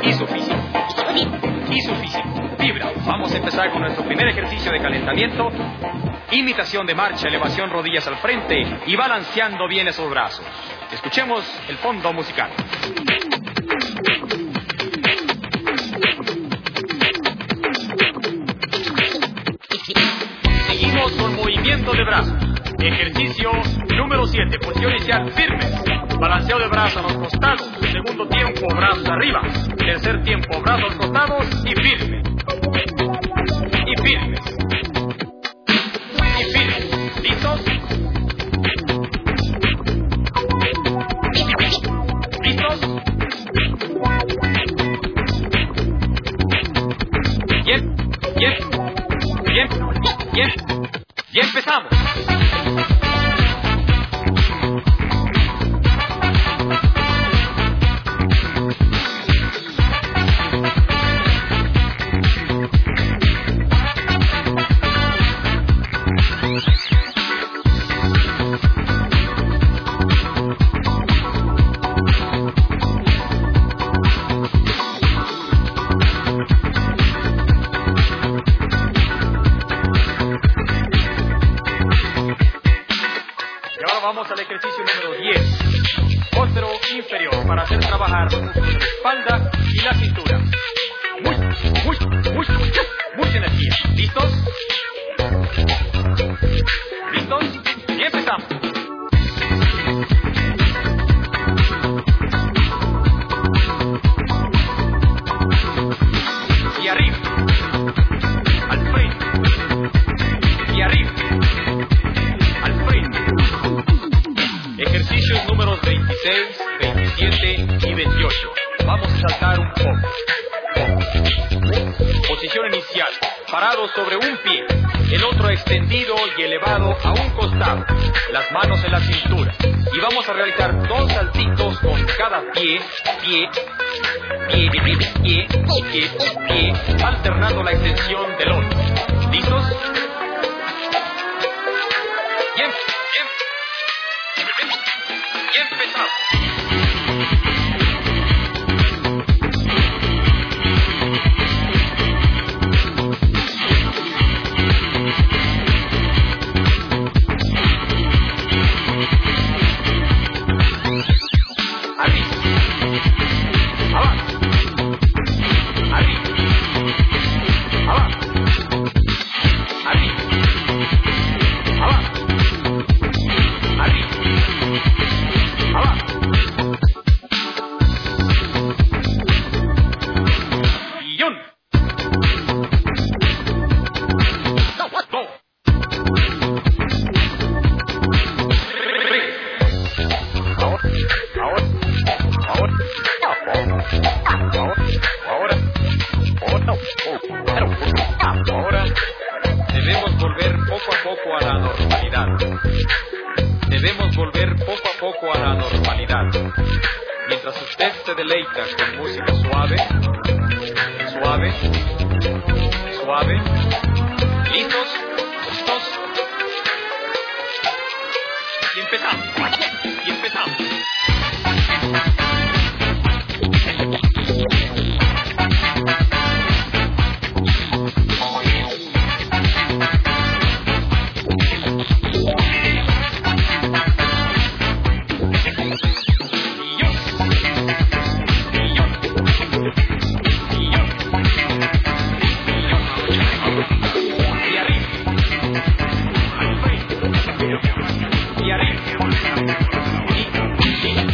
y su físico. Y su físico. Vibra. Vamos a empezar con nuestro primer ejercicio de calentamiento. Imitación de marcha, elevación, rodillas al frente y balanceando bien esos brazos. Escuchemos el fondo musical. Seguimos con movimiento de brazos. Ejercicio número siete. Posición inicial firme. Balanceo de brazos a los costados. Segundo tiempo, brazos arriba. Tercer tiempo, brazos a los costados y firme. Y firmes. Y firmes. ¿Listos? ¿Listos? Bien, bien, bien, bien. Y empezamos. Vamos al ejercicio número diez. Póstero inferior para hacer trabajar los músculos de la espalda y la cintura. Muy, muy, muy, mucha energía. ¿Listos? ¿Listos? Y empezamos. Y arriba. Al frente. Y arriba. Ejercicios números veintiséis, veintisiete y veintiocho. Vamos a saltar un poco. Posición inicial. Parado sobre un pie. El otro extendido y elevado a un costado. Las manos en la cintura. Y vamos a realizar dos saltitos con cada pie, pie, pie, pie, pie, pie, pie, alternando la extensión del otro. ¿Listos? Bien, bien. Y empezamos. Arriba. Abajo. Arriba. Abajo. Arriba. Abajo. Arriba. Abajo. Y un. Dos. Ahora, ahora, ahora, ahora, ahora, ahora, ahora, debemos volver poco a poco a la normalidad. Debemos volver poco a poco a la normalidad. Mientras usted se deleita con música suave, suave, suave. ¿Listos? ¿Listos? Y empezamos. Y empezamos. Y arriba. Y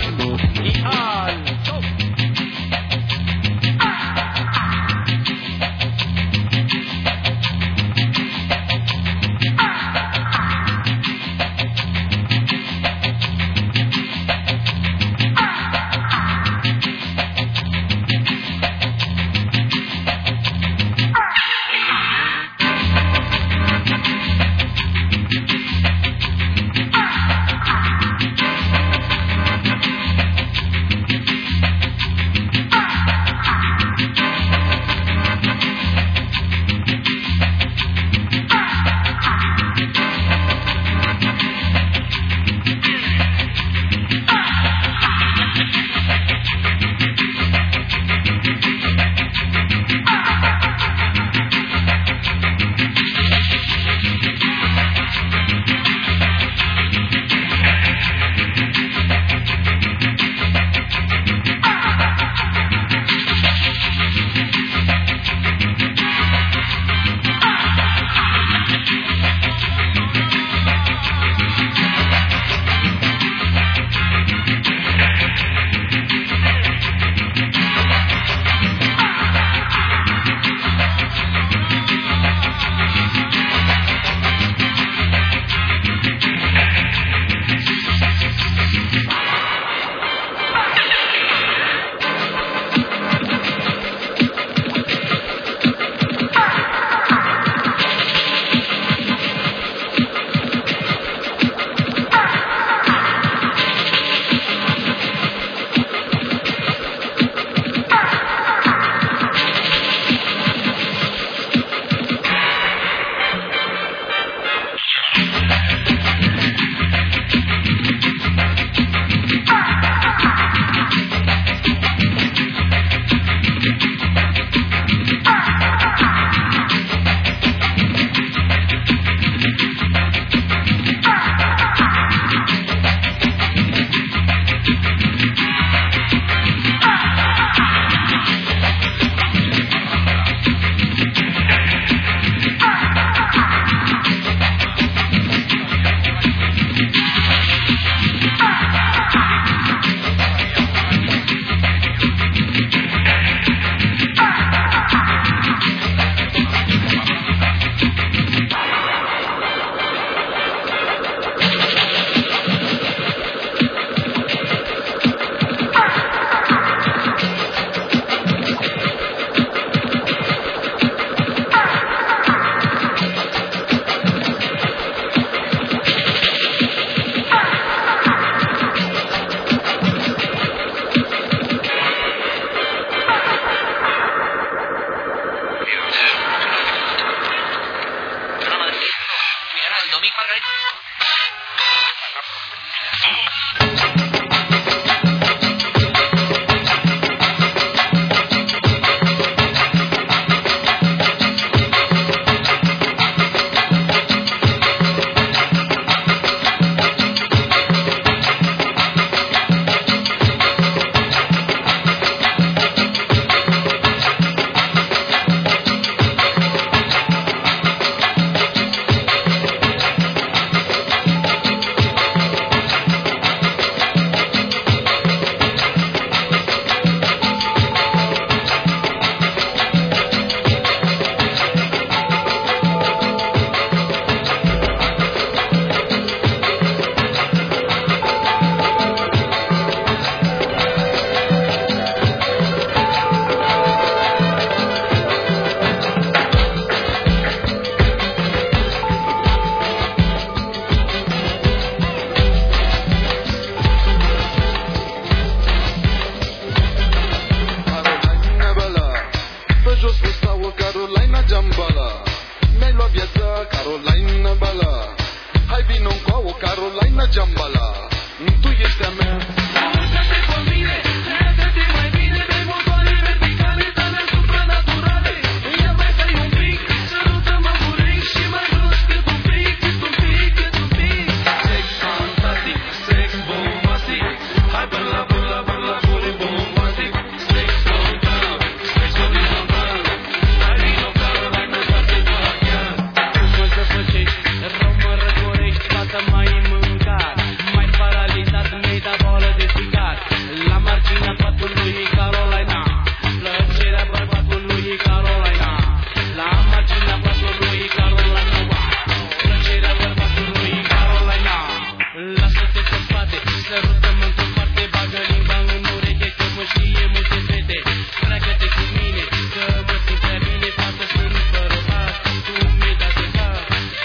Jambala. Mi-ai luat viața, Carolina Bala. Hai vino încoa, Carolina Jambala. Tu ești a mea. Auzi-te cu mine, trăiată-te mai bine, pe motoare verticale, tale supranaturale. Ia mai stai un pic, sărută-mă buric și mai jos cât un pic, cât un pic, cât un pic. Sex fantastic, sex bombastic. Hai până la, până la, până la, buri bombastic. Sex frontal, sex orizontal. Hai vino, Carolina, toate chiar. Tu mă zăpăcești, rău mă răcorești, toată mai mâncat. Mai paralizat, mi-ai dat boală de țigar. La marginea patului e Carolina. Plăcerea bărbatului e Carolina. La marginea patului e Carolina. Plăcerea bărbatului e Carolina. Lasă-te pe spate, sărută-mă într-o parte, bagă limba în ureche, că mă știe multe fete. Tragă-te cu mine, că mă simt prea bine, fată sunt fără pas, tu mi-ai dat de cap.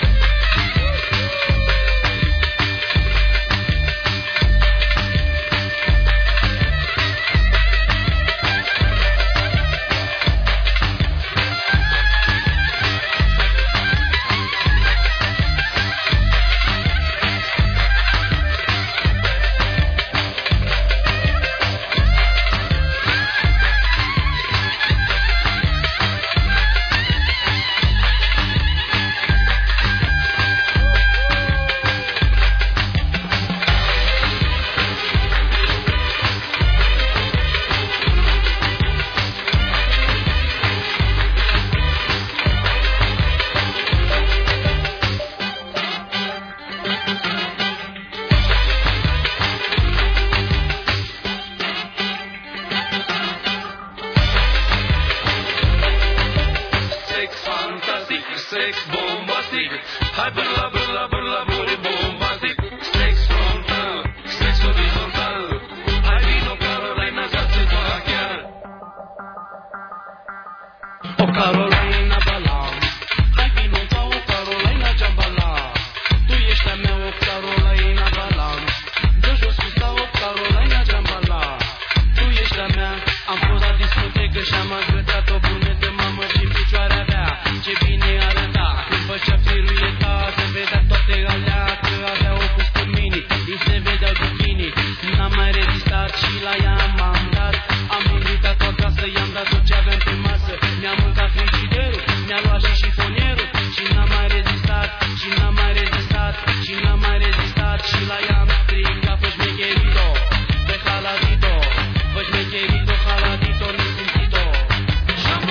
Sex fantastic, sex bombastic. Hai până la, până la, până la, buri bombastic. Sex frontal, sex orizontal. Hai vino, Carolina, să-ți fac chiar. O Carolina Bala. Hai vino, ca o Carolina Jambala. Tu ești a mea, o Carolina Bala. De jos cu stau, o Carolina Jambala. Tu ești a mea. Am fost la discotecă și am agățat o bună de mamă și picioare avea. Ce bine arăta, când făcea firurile ta, se vedea toate alea, că avea o fustă mini, îi se vedeau bikini. N-am mai rezistat și la ea m-am dat. Am invitat-o acasă, i-am dat tot ce aveam pe masă. Mi-a mâncat frigiderul, mi-a luat și șifonierul. Și n-am mai rezistat, și n-am mai rezistat, și n-am mai rezistat. Și la ea am strigat, fă șmecherito, pe haladito, fă șmecherito, haladito, nessimțito. Și-am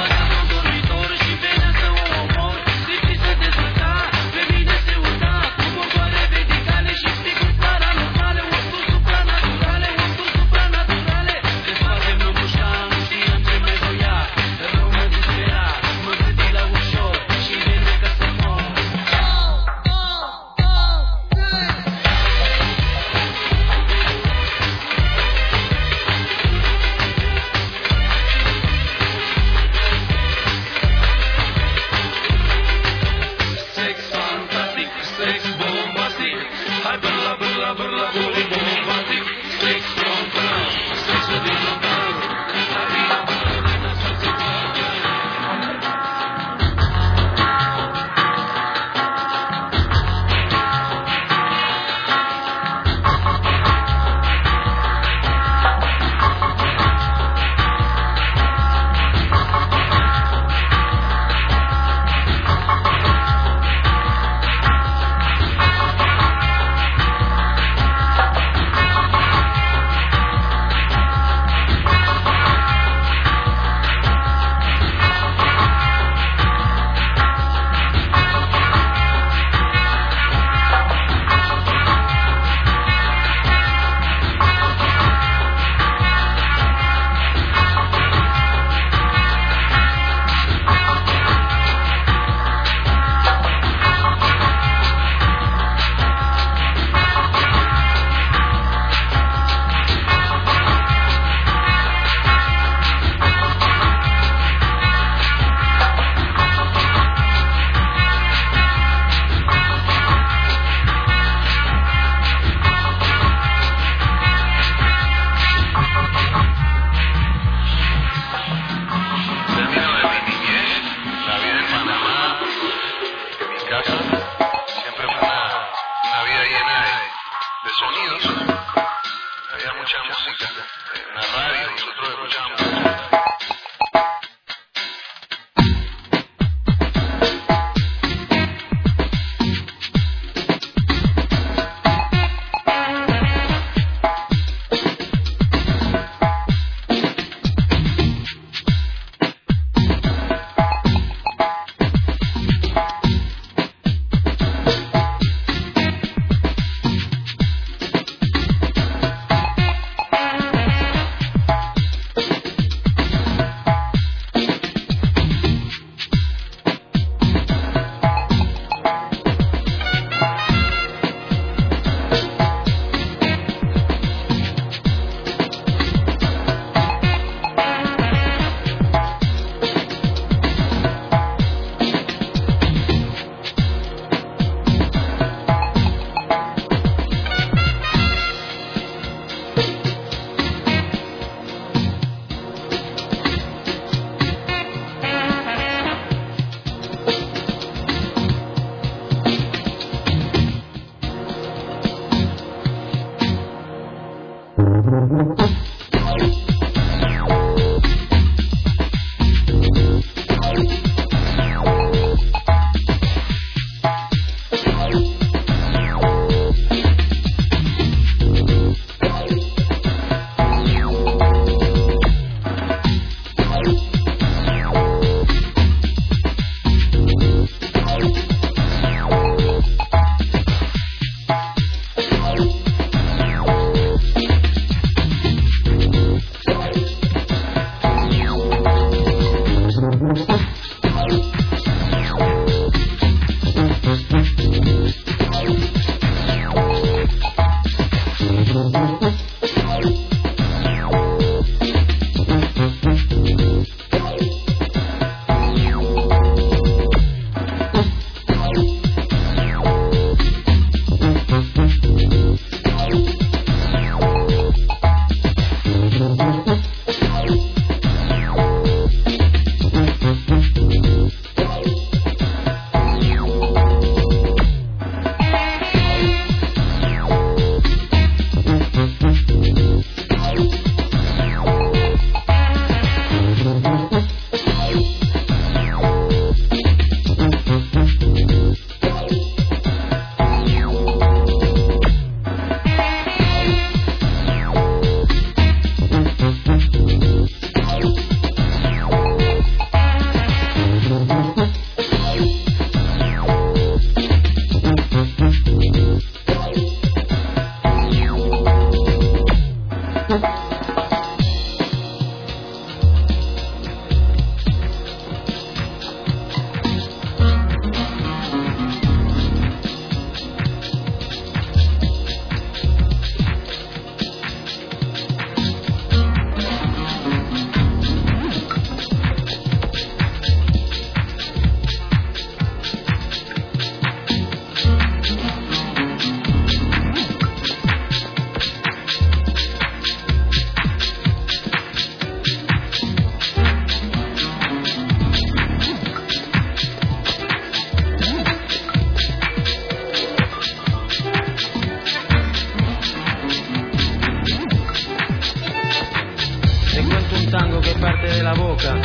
boca.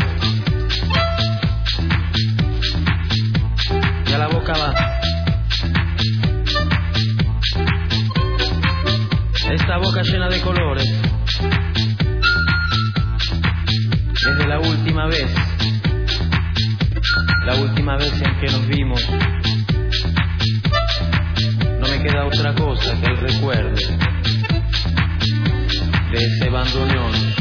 Y a la boca va. Esta boca llena de colores. Desde la última vez, la última vez en que nos vimos, no me queda otra cosa que el recuerdo de ese bandoneón.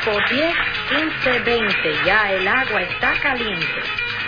tipo diez, quince, veinte. Ya el agua está caliente.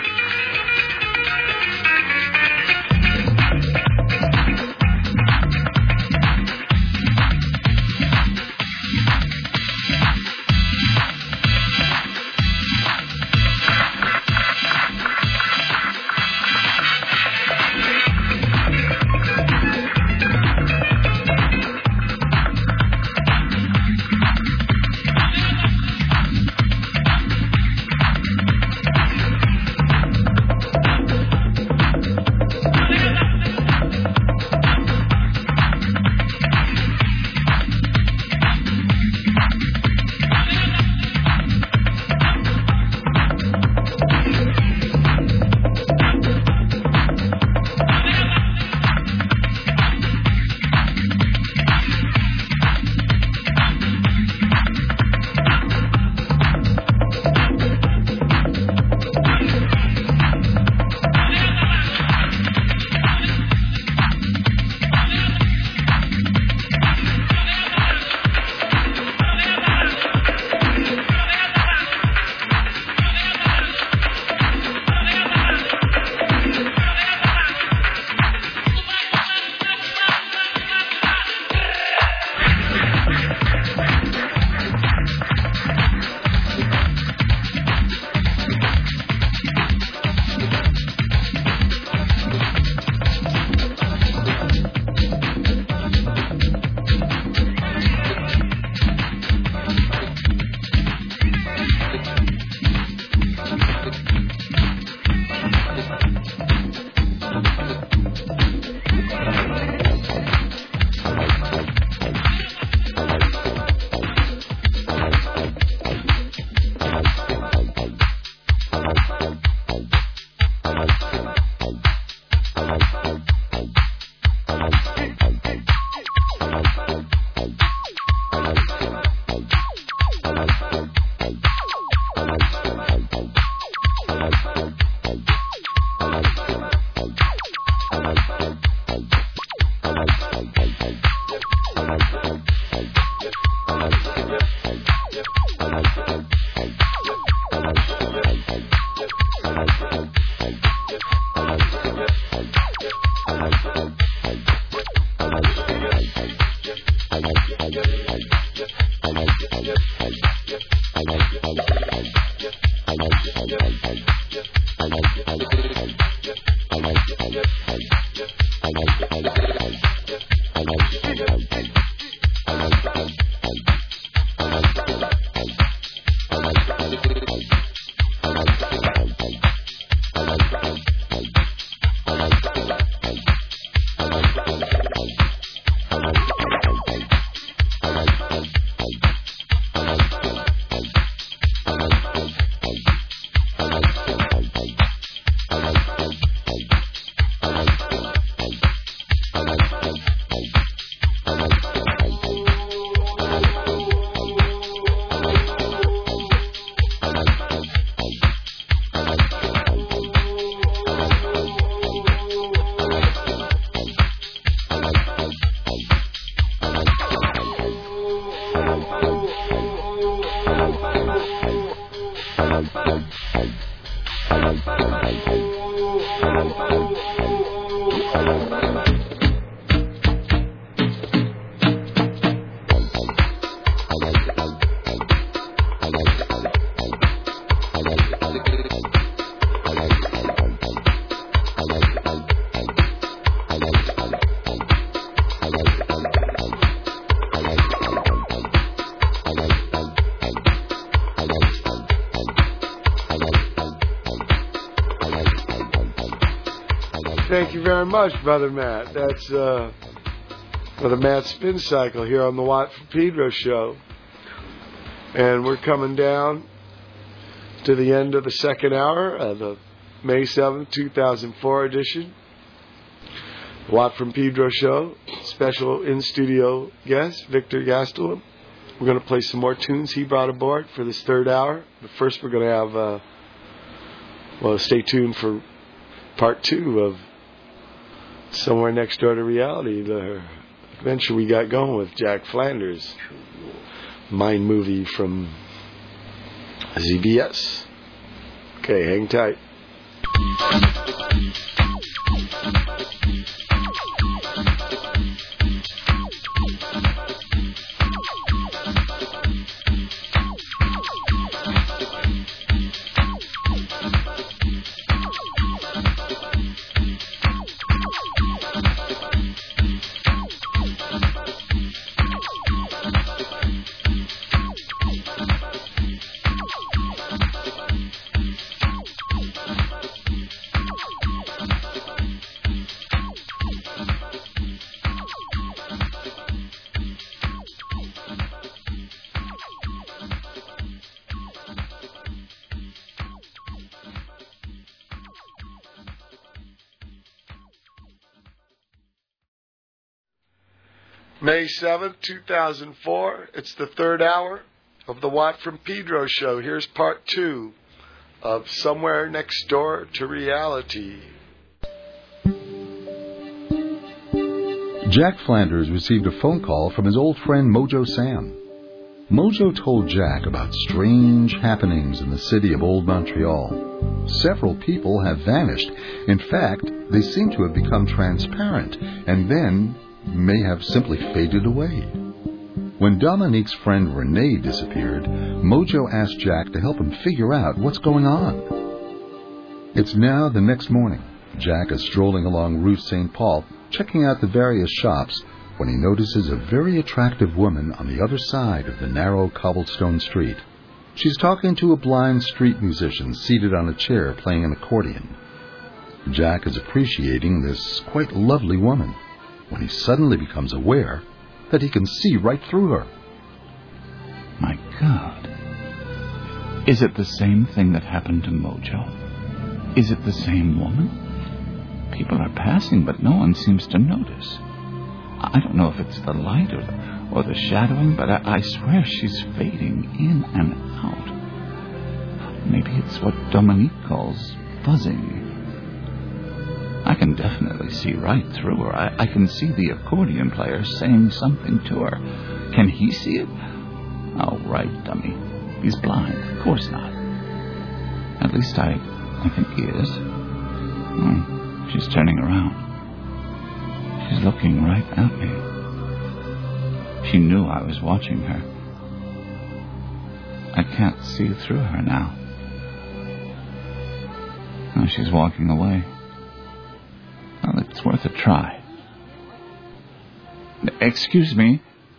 Thank you very much, Brother Matt. That's uh, Brother Matt Spin Cycle here on the Watt from Pedro show. And we're coming down to the end of the second hour of the May seventh, two thousand four edition. Watt from Pedro show. Special in-studio guest, Victor Gastelum. We're going to play some more tunes he brought aboard for this third hour. But first we're going to have, uh, well, stay tuned for part two of Somewhere Next Door to Reality, the adventure we got going with Jack Flanders. Mind movie from Z B S. Okay, hang tight. May seventh, two thousand four. It's the third hour of the Watt from Pedro show. Here's part two of Somewhere Next Door to Reality. Jack Flanders received a phone call from his old friend Mojo Sam. Mojo told Jack about strange happenings in the city of Old Montreal. Several people have vanished. In fact, they seem to have become transparent and then may have simply faded away. When Dominique's friend Renee disappeared, Mojo asked Jack to help him figure out what's going on. It's now the next morning. Jack is strolling along Rue Saint Paul, checking out the various shops, when he notices a very attractive woman on the other side of the narrow cobblestone street. She's talking to a blind street musician seated on a chair playing an accordion. Jack is appreciating this quite lovely woman, when he suddenly becomes aware that he can see right through her. My God. Is it the same thing that happened to Mojo? Is it the same woman? People are passing, but no one seems to notice. I don't know if it's the light or the, or the shadowing, but I, I swear she's fading in and out. Maybe it's what Dominique calls buzzing. I can definitely see right through her. I, I can see the accordion player saying something to her. Can he see it? Oh, right, dummy. He's blind. Of course not. At least I, I think he is. Oh, she's turning around. She's looking right at me. She knew I was watching her. I can't see through her now. Now she's walking away. Well, it's worth a try. Excuse me.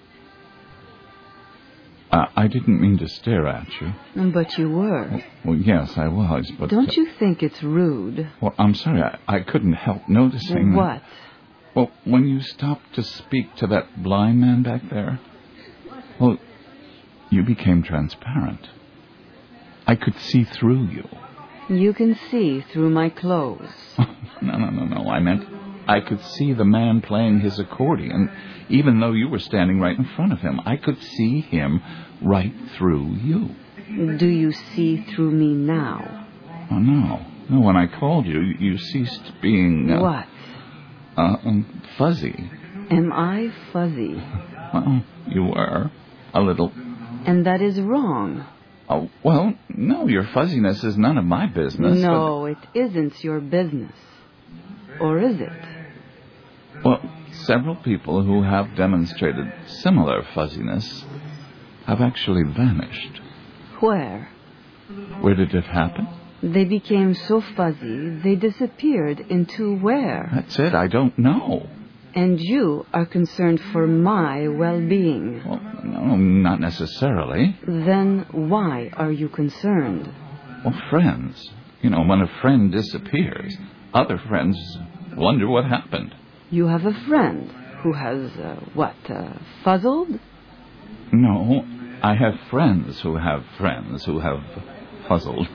Uh, I didn't mean to stare at you. But you were. Well, well yes, I was, but... Don't uh, you think it's rude? Well, I'm sorry. I, I couldn't help noticing... What? That, well, when you stopped to speak to that blind man back there, well, you became transparent. I could see through you. You can see through my clothes. No, no, no, no. I meant I could see the man playing his accordion, even though you were standing right in front of him. I could see him right through you. Do you see through me now? Oh, no. No, when I called you, you ceased being... Uh, what? Uh, um, fuzzy. Am I fuzzy? Well, you were. A little. And that is wrong. Oh, well, no, your fuzziness is none of my business. No, it isn't your business. Or is it? Well, several people who have demonstrated similar fuzziness have actually vanished. Where? Where did it happen? They became so fuzzy, they disappeared into where? That's it, I don't know. And you are concerned for my well-being. Well, no, not necessarily. Then why are you concerned? Well, friends. You know, when a friend disappears, other friends wonder what happened. You have a friend who has, uh, what, uh, fuzzled? No, I have friends who have friends who have fuzzled.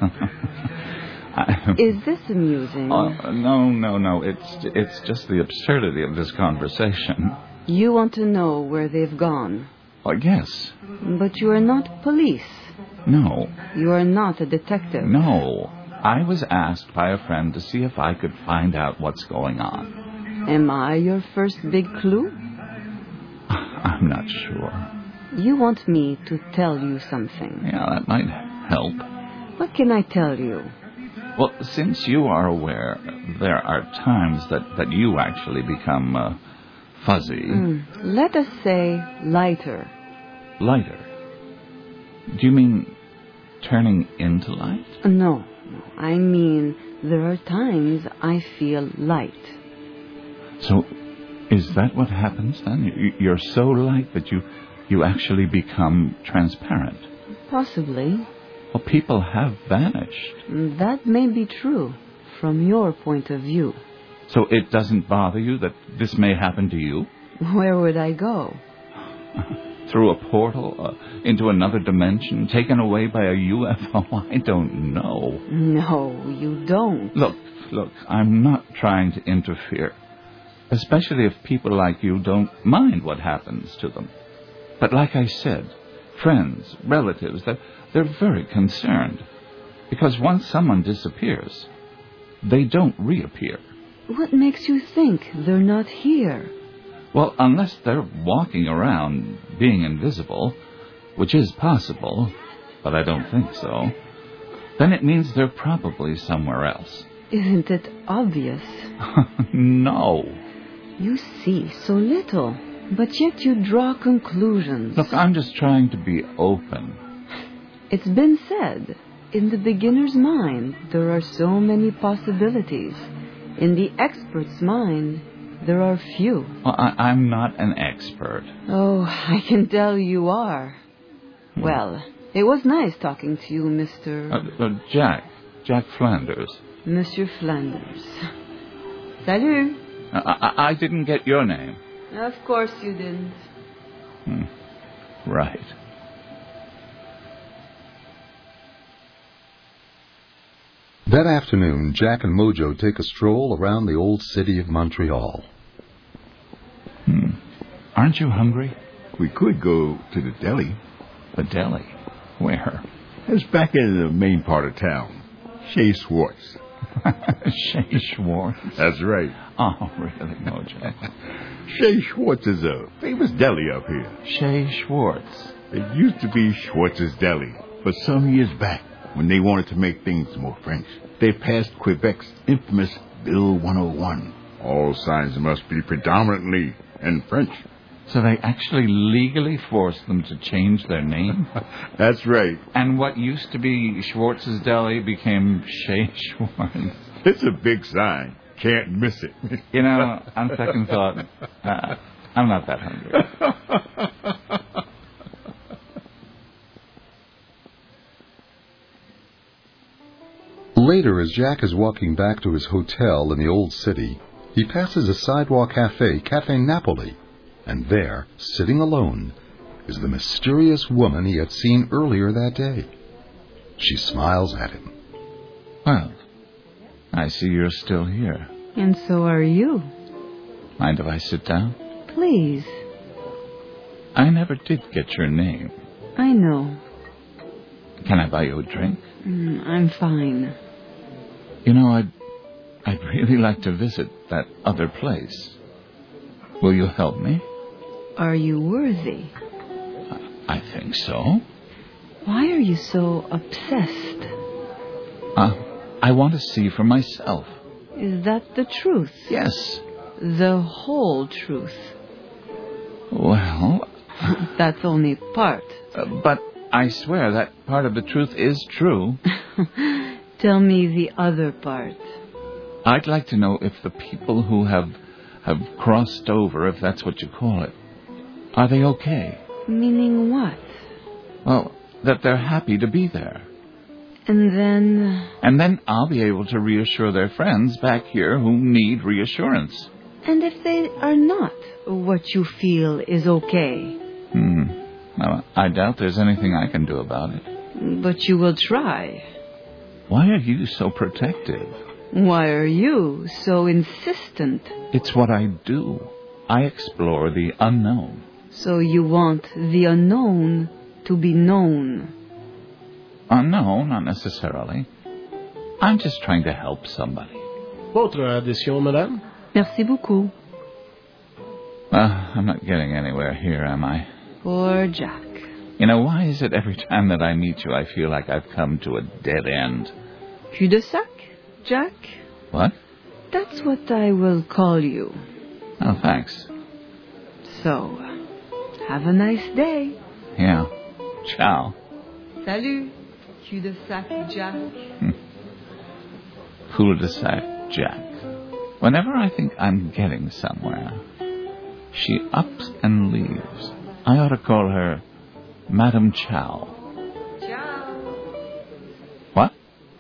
Is this amusing? Uh, no, no, no. It's it's just the absurdity of this conversation. You want to know where they've gone? Oh, yes. But you are not police. No. You are not a detective. No. I was asked by a friend to see if I could find out what's going on. Am I your first big clue? I'm not sure. You want me to tell you something. Yeah, that might help? What can I tell you? Well, since you are aware, there are times that, that you actually become uh, fuzzy. Mm, let us say lighter. Lighter? Do you mean turning into light? No, I mean there are times I feel light. So, is that what happens then? You're so light that you, you actually become transparent? Possibly. Well, people have vanished. That may be true, from your point of view. So it doesn't bother you that this may happen to you? Where would I go? Through a portal, uh, into another dimension, taken away by a U F O? I don't know. No, you don't. Look, look, I'm not trying to interfere. Especially if people like you don't mind what happens to them. But like I said, friends, relatives, they're, they're very concerned. Because once someone disappears, they don't reappear. What makes you think they're not here? Well, unless they're walking around being invisible, which is possible, but I don't think so, then it means they're probably somewhere else. Isn't it obvious? No. You see so little, but yet you draw conclusions. Look, I'm just trying to be open. It's been said, in the beginner's mind, there are so many possibilities. In the expert's mind, there are few. Well, I, I'm not an expert. Oh, I can tell you are. Hmm. Well, it was nice talking to you, Mister Uh, uh, Jack. Jack Flanders. Monsieur Flanders. Salut. I, I, I didn't get your name. Of course you didn't. Hmm. Right. That afternoon, Jack and Mojo take a stroll around the old city of Montreal. Hmm. Aren't you hungry? We could go to the deli. The deli? Where? It's back in the main part of town. Chez Schwartz. Chez Schwartz? That's right. Oh, really, Mojo? Chez Schwartz is a famous deli up here. Chez Schwartz? It used to be Schwartz's Deli, but some years back, when they wanted to make things more French, they passed Quebec's infamous Bill one oh one. All signs must be predominantly in French. So they actually legally forced them to change their name? That's right. And what used to be Schwartz's Deli became Chez Schwartz. It's a big sign. Can't miss it. You know, on second thought, uh, I'm not that hungry. Later, as Jack is walking back to his hotel in the old city, he passes a sidewalk cafe, Cafe Napoli, and there, sitting alone, is the mysterious woman he had seen earlier that day. She smiles at him. Well, I see you're still here. And so are you. Mind if I sit down? Please. I never did get your name. I know. Can I buy you a drink? Mm, I'm fine. You know, I'd, I'd really like to visit that other place. Will you help me? Are you worthy? I, I think so. Why are you so obsessed? Uh, I want to see for myself. Is that the truth? Yes. The whole truth? Well... That's only part. Uh, but I swear that part of the truth is true. Tell me the other part. I'd like to know if the people who have have crossed over, if that's what you call it, are they okay? Meaning what? Well, that they're happy to be there. And then... And then I'll be able to reassure their friends back here who need reassurance. And if they are not, what you feel is okay? Hmm. Well, I doubt there's anything I can do about it. But you will try. Why are you so protective? Why are you so insistent? It's what I do. I explore the unknown. So you want the unknown to be known? Uh, no, not necessarily. I'm just trying to help somebody. Autre addition, madame? Merci beaucoup. Uh, I'm not getting anywhere here, am I? Poor Jack. You know, why is it every time that I meet you, I feel like I've come to a dead end? Cul-de-sac, Jack? What? That's what I will call you. Oh, thanks. So, have a nice day. Yeah. Ciao. Salut, cul-de-sac Jack. Hmm. Cul-de-sac Jack. Whenever I think I'm getting somewhere, she ups and leaves. I ought to call her Madame Chow. Ciao. What?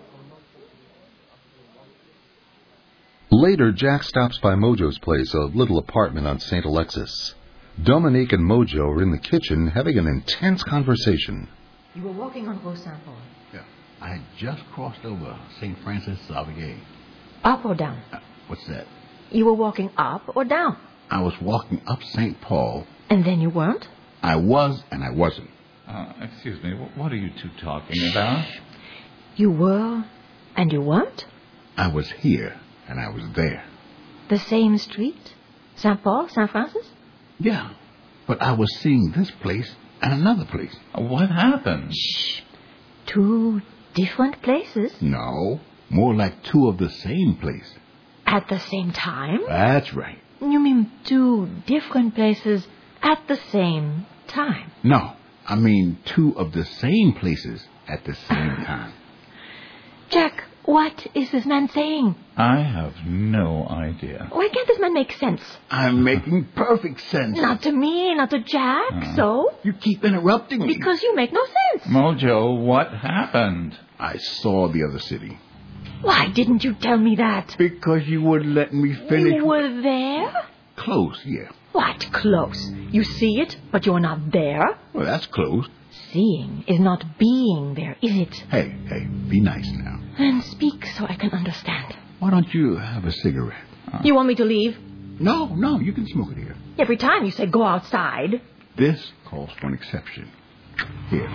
Later, Jack stops by Mojo's place, a little apartment on Saint Alexis. Dominique and Mojo are in the kitchen having an intense conversation. You were walking on Rue Saint-Paul. Yeah. I had just crossed over Saint Francis Xavier. Up or down? Uh, what's that? You were walking up or down? I was walking up Saint Paul. And then you weren't? I was and I wasn't. Uh, excuse me, what are you two talking about? You were and you weren't? I was here and I was there. The same street? Saint Paul, Saint Francis? Yeah, but I was seeing this place and another place. What happened? Shh. Two different places? No, more like two of the same place. At the same time? That's right. You mean two different places at the same time? No, I mean two of the same places at the same time. Jack, what is this man saying? I have no idea. Why can't this man make sense? I'm making perfect sense. Not to me, not to Jack, Uh, so? You keep interrupting me. Because you make no sense. Mojo, what happened? I saw the other city. Why didn't you tell me that? Because you wouldn't let me finish. You were there? Close, yeah. What close? You see it, but you're not there? Well, that's close. Seeing is not being there, is it? Hey, hey, be nice now. And speak so I can understand. Why don't you have a cigarette? Uh. You want me to leave? No, no, you can smoke it here. Every time you say go outside. This calls for an exception. Here.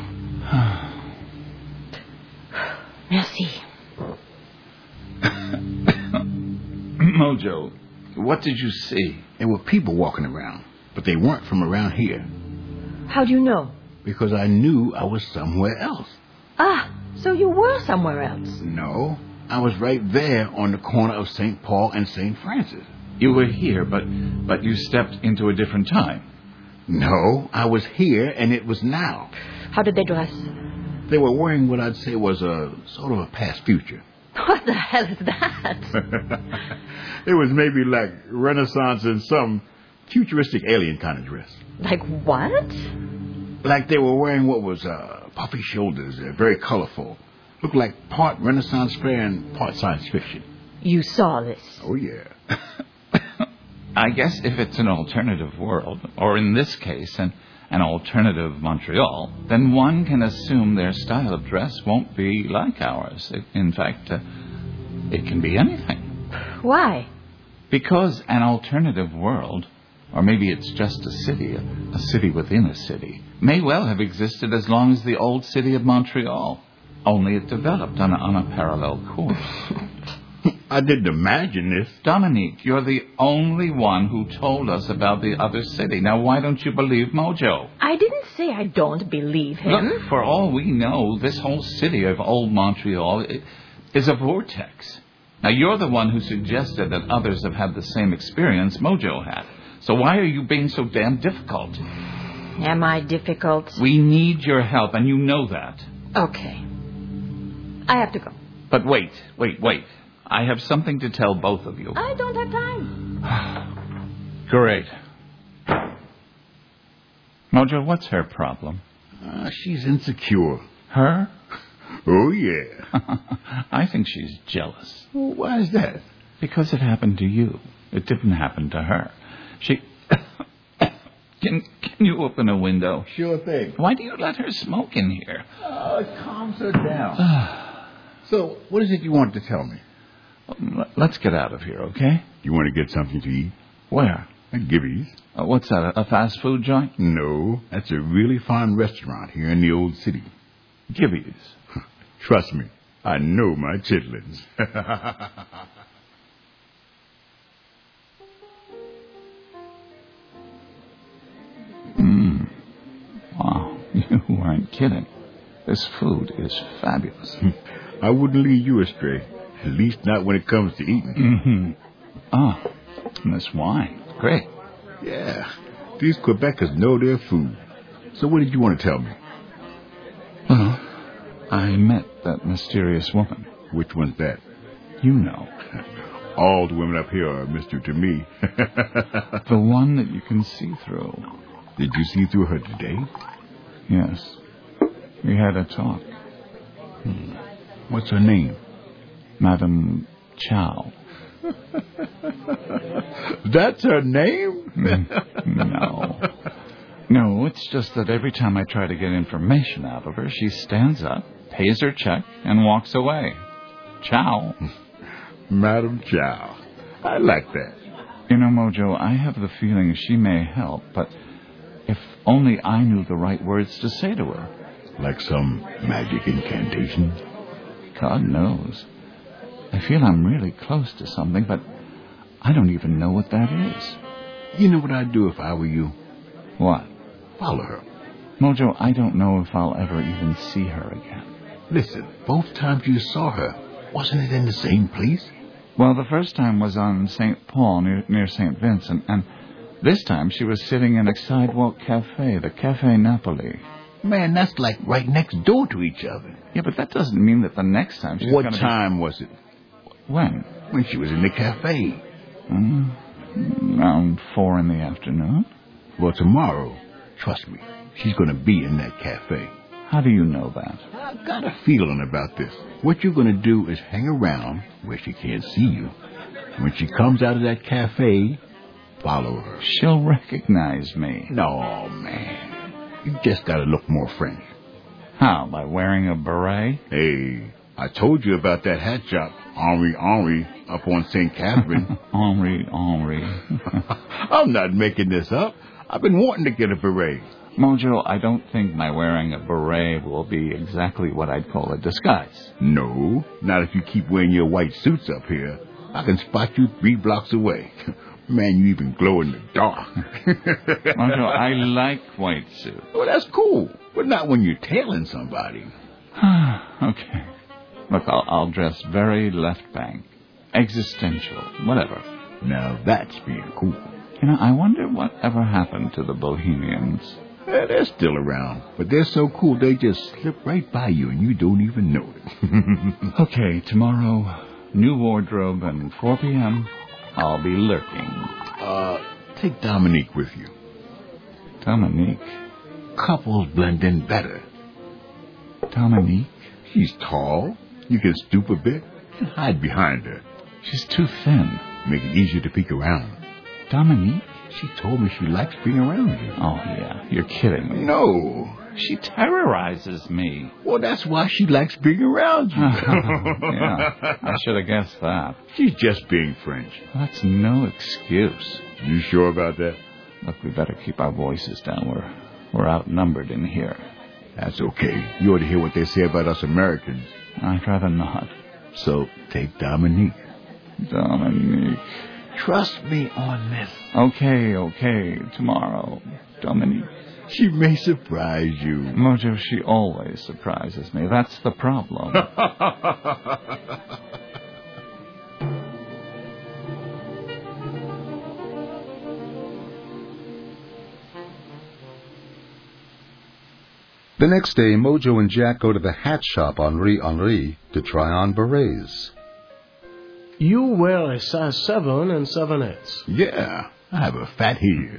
Merci. Mojo, what did you see? There were people walking around, but they weren't from around here. How do you know? Because I knew I was somewhere else. Ah, so you were somewhere else. No, I was right there on the corner of Saint Paul and Saint Francis. You were here, but but you stepped into a different time. No, I was here and it was now. How did they dress? They were wearing what I'd say was a sort of a past future. What the hell is that? It was maybe like Renaissance and some futuristic alien kind of dress. Like what? Like they were wearing what was uh, puffy shoulders, uh, very colorful. Looked like part Renaissance fair and part science fiction. You saw this? Oh, yeah. I guess if it's an alternative world, or in this case, an, an alternative Montreal, then one can assume their style of dress won't be like ours. It, in fact, uh, it can be anything. Why? Because an alternative world, or maybe it's just a city, a, a city within a city, may well have existed as long as the old city of Montreal, only it developed on a, on a parallel course. I didn't imagine this. Dominique, you're the only one who told us about the other city. Now, why don't you believe Mojo? I didn't say I don't believe him. Look, for all we know, this whole city of old Montreal is a vortex. Now, you're the one who suggested that others have had the same experience Mojo had. So why are you being so damn difficult? Am I difficult? We need your help, and you know that. Okay. I have to go. But wait, wait, wait. I have something to tell both of you. I don't have time. Great. Mojo, what's her problem? Uh, she's insecure. Her? Oh, yeah. I think she's jealous. Well, why is that? Because it happened to you. It didn't happen to her. She... Can, can you open a window? Sure thing. Why do you let her smoke in here? Oh, it calms her down. So, what is it you want to tell me? Let's get out of here, okay? You want to get something to eat? Where? At Gibby's. Uh, what's that, a, a fast food joint? No, that's a really fine restaurant here in the old city. Gibby's? Trust me, I know my chitlins. Hmm. Wow, you weren't kidding. This food is fabulous. I wouldn't lead you astray. At least not when it comes to eating. Mm-hmm. Ah, and this wine. Great. Yeah. These Quebecers know their food. So what did you want to tell me? Well, I met that mysterious woman. Which one's that? You know. All the women up here are a mystery to me. The one that you can see through. Did you see through her today? Yes. We had a talk. Hmm. What's her name? Madame Chow. That's her name? No. No, it's just that every time I try to get information out of her, she stands up, pays her check, and walks away. Chow. Madame Chow. I like that. You know, Mojo, I have the feeling she may help, but if only I knew the right words to say to her. Like some magic incantation? God knows. I feel I'm really close to something, but I don't even know what that is. You know what I'd do if I were you? What? Follow her. Mojo, I don't know if I'll ever even see her again. Listen, both times you saw her, wasn't it in the same place? Well, the first time was on Saint Paul near, near Saint Vincent, and this time she was sitting in a sidewalk cafe, the Cafe Napoli. Man, that's like right next door to each other. Yeah, but that doesn't mean that the next time she's What gonna time be... was it? When? When she was in the cafe. Mm, around four in the afternoon. Well, tomorrow, trust me, she's going to be in that cafe. How do you know that? I've got a feeling about this. What you're going to do is hang around where she can't see you. When she comes out of that cafe, follow her. She'll recognize me. No, man. You just got to look more French. How? By wearing a beret? Hey, I told you about that hat shop, Henri Henri, up on Saint Catherine. Henri Henri. I'm not making this up. I've been wanting to get a beret. Mojo, I don't think my wearing a beret will be exactly what I'd call a disguise. No, not if you keep wearing your white suits up here. I can spot you three blocks away. Man, you even glow in the dark. Mojo, I like white suits. Well, that's cool, but not when you're tailing somebody. Okay. Look, I'll, I'll dress very left bank, existential, whatever. Now that's being cool. You know, I wonder what ever happened to the Bohemians. Yeah, they're still around, but they're so cool they just slip right by you and you don't even know it. Okay, tomorrow, new wardrobe and four p.m., I'll be lurking. Uh, take Dominique with you. Dominique? Couples blend in better. Dominique? She's tall. You can stoop a bit and hide behind her. She's too thin. Make it easier to peek around. Dominique? She told me she likes being around you. Oh, yeah. You're kidding me. No. She terrorizes me. Well, that's why she likes being around you. Yeah, I should have guessed that. She's just being French. That's no excuse. You sure about that? Look, we better keep our voices down. We're, we're outnumbered in here. That's okay. You ought to hear what they say about us Americans. I'd rather not. So, take Dominique. Dominique. Trust me on this. Okay, okay. Tomorrow, Dominique. She may surprise you. Mojo, she always surprises me. That's the problem. The next day, Mojo and Jack go to the hat shop Henri Henri to try on berets. You wear a size seven and seven eighths. Yeah, I have a fat head.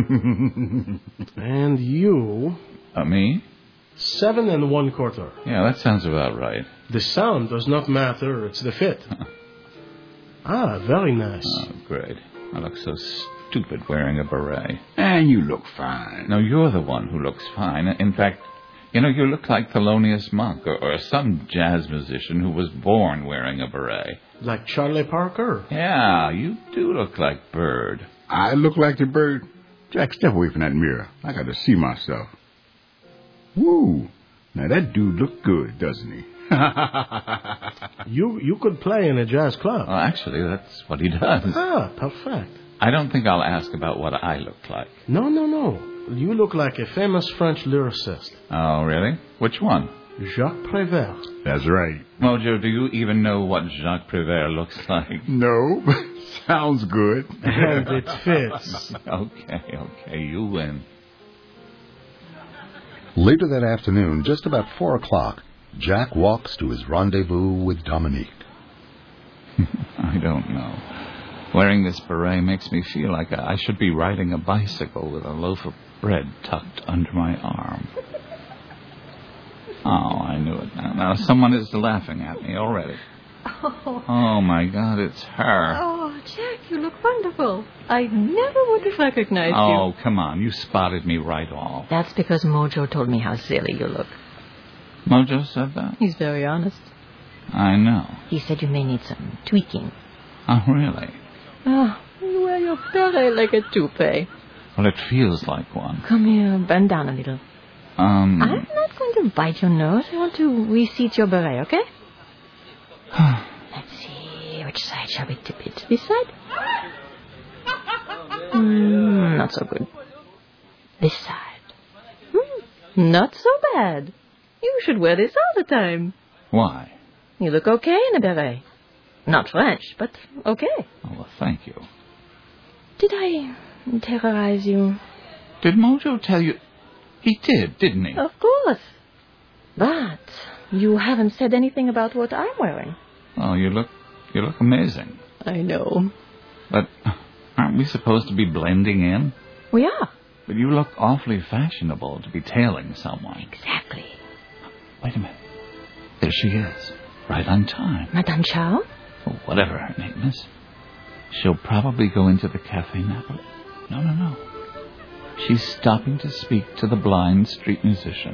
And you... Uh, me? Seven and one quarter. Yeah, that sounds about right. The sound does not matter, it's the fit. Ah, very nice. Oh, great. I look so stupid wearing a beret. And you look fine. No, you're the one who looks fine. In fact, you know, you look like Thelonious Monk or, or some jazz musician who was born wearing a beret. Like Charlie Parker. Yeah, you do look like Bird. I look like the Bird? Jack, step away from that mirror. I got to see myself. Woo! Now that dude look good, doesn't he? you you could play in a jazz club. Well, actually, that's what he does. Ah, perfect. I don't think I'll ask about what I look like. No, no, no. You look like a famous French lyricist. Oh, really? Which one? Jacques Prévert. That's right. Mojo, do you even know what Jacques Prévert looks like? No. Sounds good. And it fits. Okay, okay, you win. Later that afternoon, just about four o'clock, Jack walks to his rendezvous with Dominique. I don't know. Wearing this beret makes me feel like I should be riding a bicycle with a loaf of bread tucked under my arm. Oh, I knew it now. Now someone is laughing at me already. Oh. Oh, my God, it's her. Oh, Jack, you look wonderful. I never would have recognized you. Oh, come on. You spotted me right off. That's because Mojo told me how silly you look. Mojo said that? He's very honest. I know. He said you may need some tweaking. Oh, really? Oh, you wear your beret like a toupee. Well, it feels like one. Come here, bend down a little. Um... I'm not going to bite your nose. I want to reseat your beret, okay? Let's see. Which side shall we tip it? This side? Mm, not so good. This side? Hmm, not so bad. You should wear this all the time. Why? You look okay in a beret. Not French, but okay. Oh, well, thank you. Did I terrorize you? Did Mojo tell you? He did, didn't he? Of course. But you haven't said anything about what I'm wearing. Oh, you look, you look amazing. I know. But aren't we supposed to be blending in? We are. But you look awfully fashionable to be tailing someone. Exactly. Wait a minute. There she is. Right on time. Madame Chow? Well, whatever her name is. She'll probably go into the Café Napoli. No, no, no. She's stopping to speak to the blind street musician.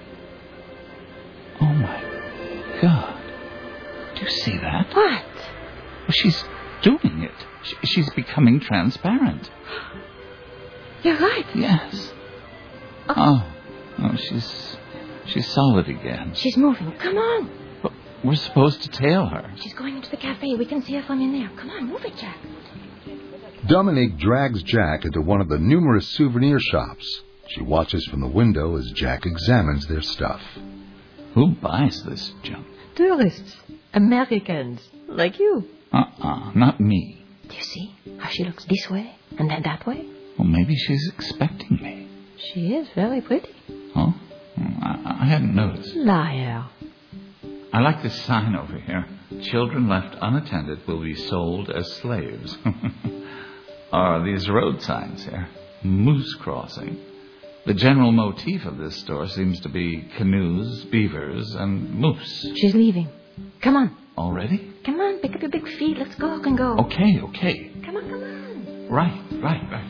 Oh, my God. Do you see that? What? Well, she's doing it. She, she's becoming transparent. You're right. Yes. Oh. oh. Oh, she's... She's solid again. She's moving. Come on. But we're supposed to tail her. She's going into the cafe. We can see her from in there. Come on, move it, Jack. Dominique drags Jack into one of the numerous souvenir shops. She watches from the window as Jack examines their stuff. Who buys this junk? Tourists. Americans. Like you. Uh-uh, not me. Do you see how she looks this way and then that way? Well, maybe she's expecting me. She is very pretty. Oh? I, I hadn't noticed. Liar. I like this sign over here. Children left unattended will be sold as slaves. Or these road signs here. Moose crossing. The general motif of this store seems to be canoes, beavers, and moose. She's leaving. Come on. Already? Come on, pick up your big feet. Let's go and go. Okay, okay. Come on, come on. Right, right, right.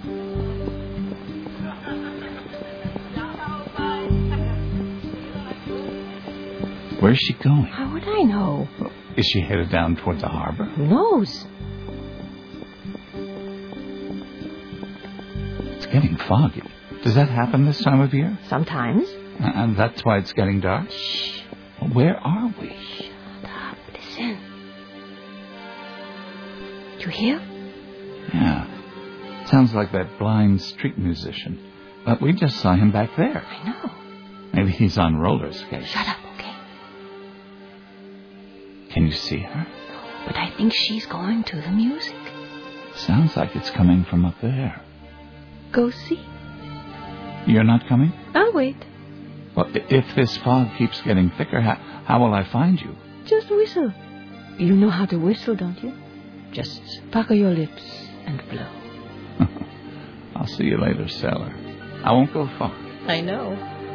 Where's she going? How would I know? Is she headed down toward the harbor? Who knows? It's getting foggy. Does that happen this time of year? Sometimes. And that's why it's getting dark? Shh. Well, where are we? Shut up. Listen. Do you hear? Yeah. Sounds like that blind street musician. But we just saw him back there. I know. Maybe he's on roller skates. Shut up, okay? Can you see her? No, but I think she's going to the music. Sounds like it's coming from up there. Go see. You're not coming? I'll wait. Well, if this fog keeps getting thicker, how, how will I find you? Just whistle. You know how to whistle, don't you? Just pucker your lips and blow. I'll see you later, sailor. I won't go far. I know.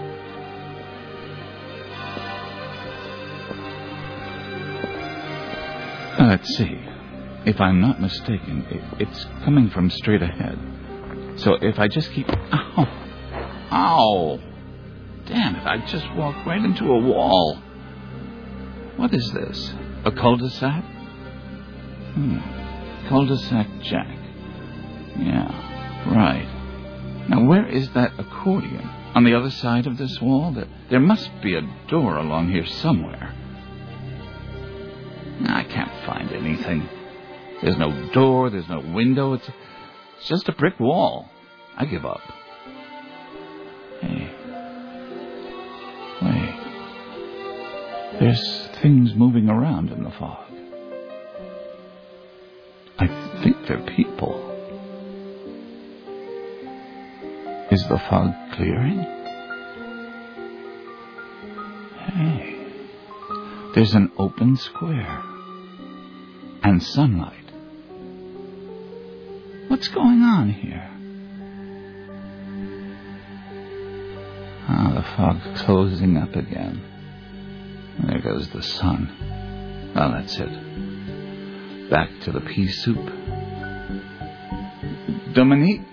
Let's see. If I'm not mistaken, it, it's coming from straight ahead. So if I just keep... Ow! Ow! Damn it, I just walked right into a wall. What is this? A cul-de-sac? Hmm. Cul-de-sac Jack. Yeah, right. Now, where is that accordion? On the other side of this wall? There must be a door along here somewhere. I can't find anything. There's no door, there's no window. It's, It's just a brick wall. I give up. Hey. Wait. There's things moving around in the fog. I think they're people. Is the fog clearing? Hey. There's an open square. And sunlight. What's going on here? Ah, the fog's closing up again. There goes the sun. Oh, that's it. Back to the pea soup. Dominique?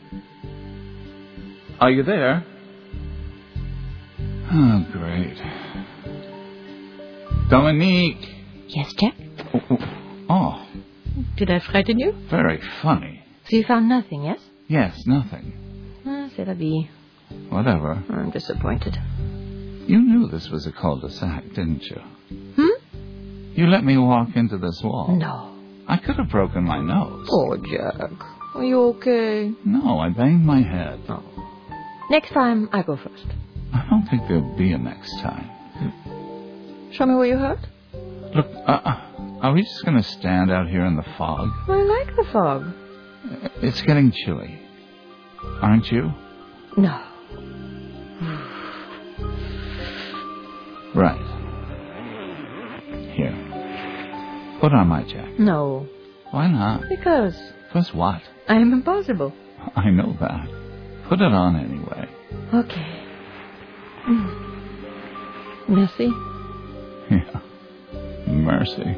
Are you there? Oh, great. Dominique! Yes, Jack? Oh, oh, oh. Did I frighten you? Very funny. So you found nothing, yes? Yes, nothing. Ah, c'est la vie. Whatever. I'm disappointed. You knew this was a cul-de-sac, didn't you? Hmm? You let me walk into this wall. No. I could have broken my nose. Oh, Jack. Are you okay? No, I banged my head. Oh. Next time, I go first. I don't think there'll be a next time. Show me where you hurt. Look, uh, are we just going to stand out here in the fog? I like the fog. It's getting chilly. Aren't you? No. Right. Here. Put on my jacket. No. Why not? Because. Because what? I am impossible. I know that. Put it on anyway. Okay. Merci. Yeah. Mercy.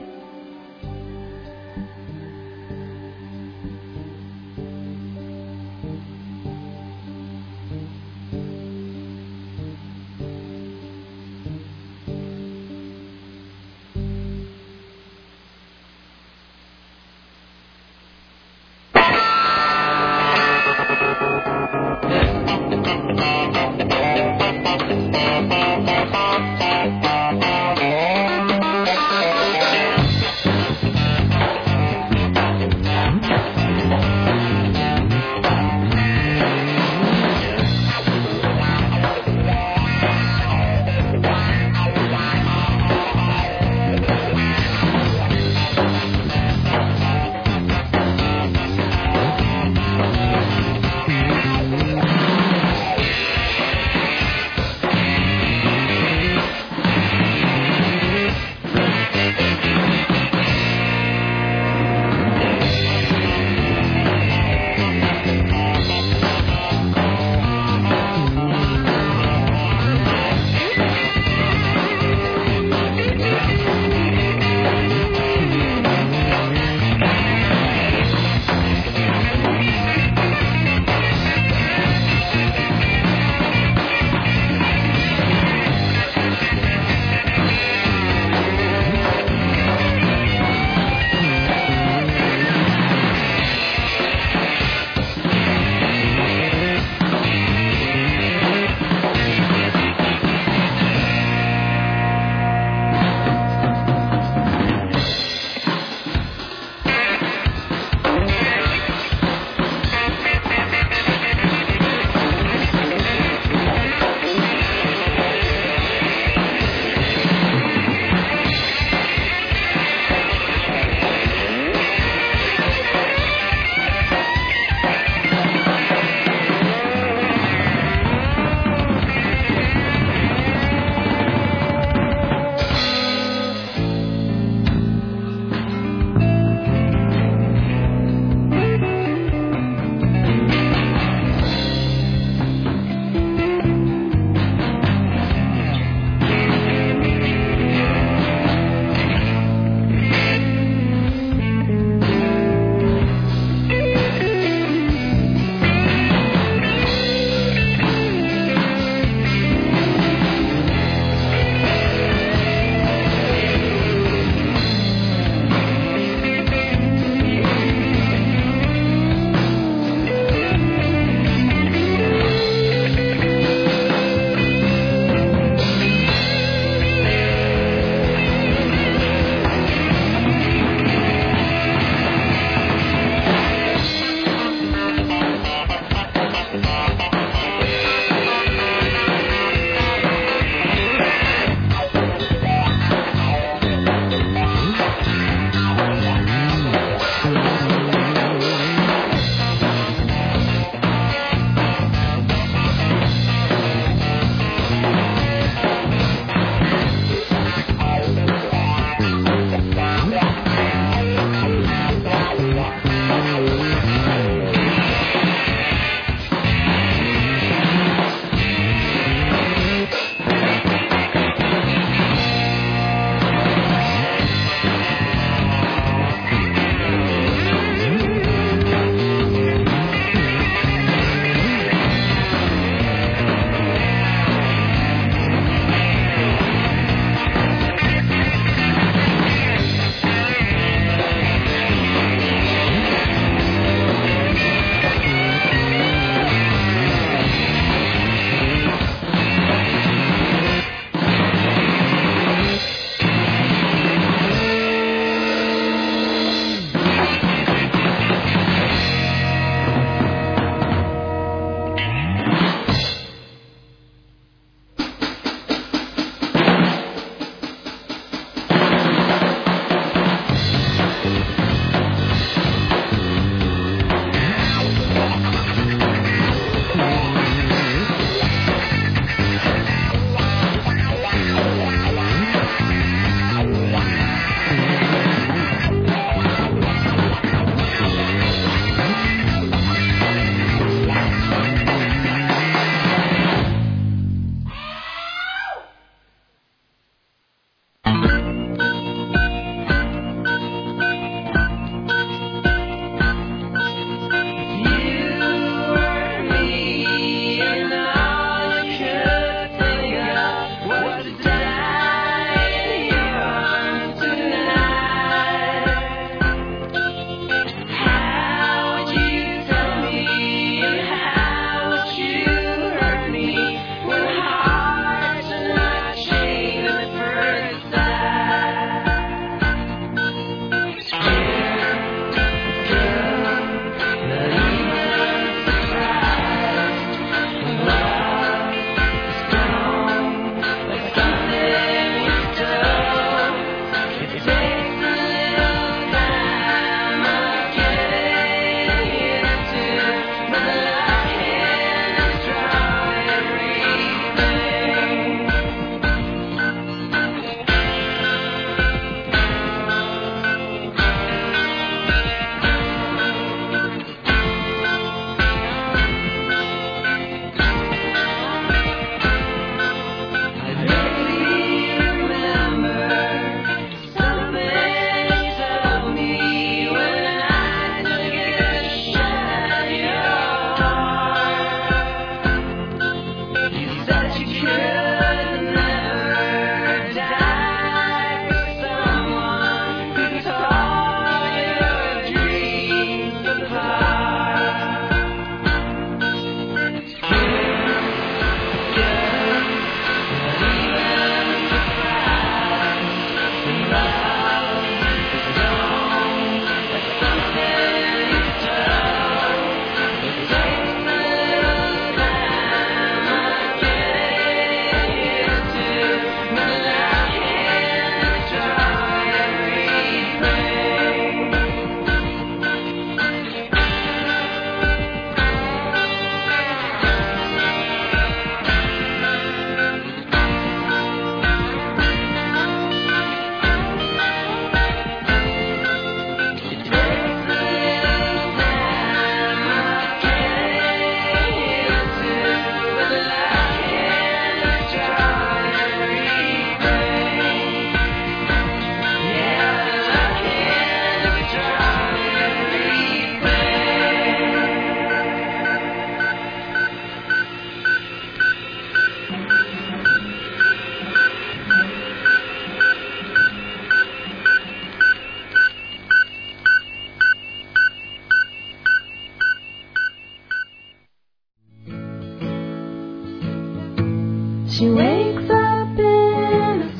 She wakes up in a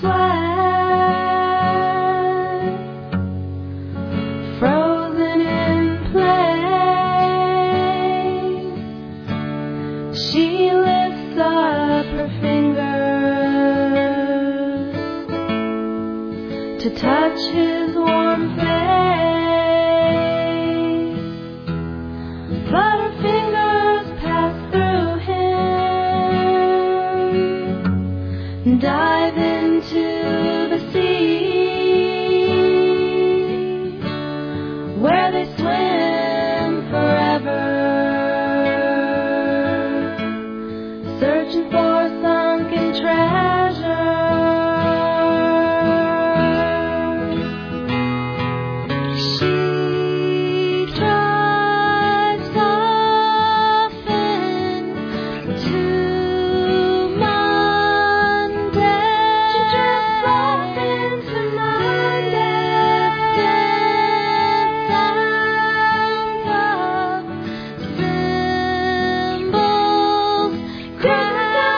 sweat, frozen in place. She lifts up her fingers to touch his warm face, but her fingers pass through him, dive into the sea, where they swim forever, searching for sunken treasure. She drives often to Monday. She drives often to Monday. Sounds of cymbals, cries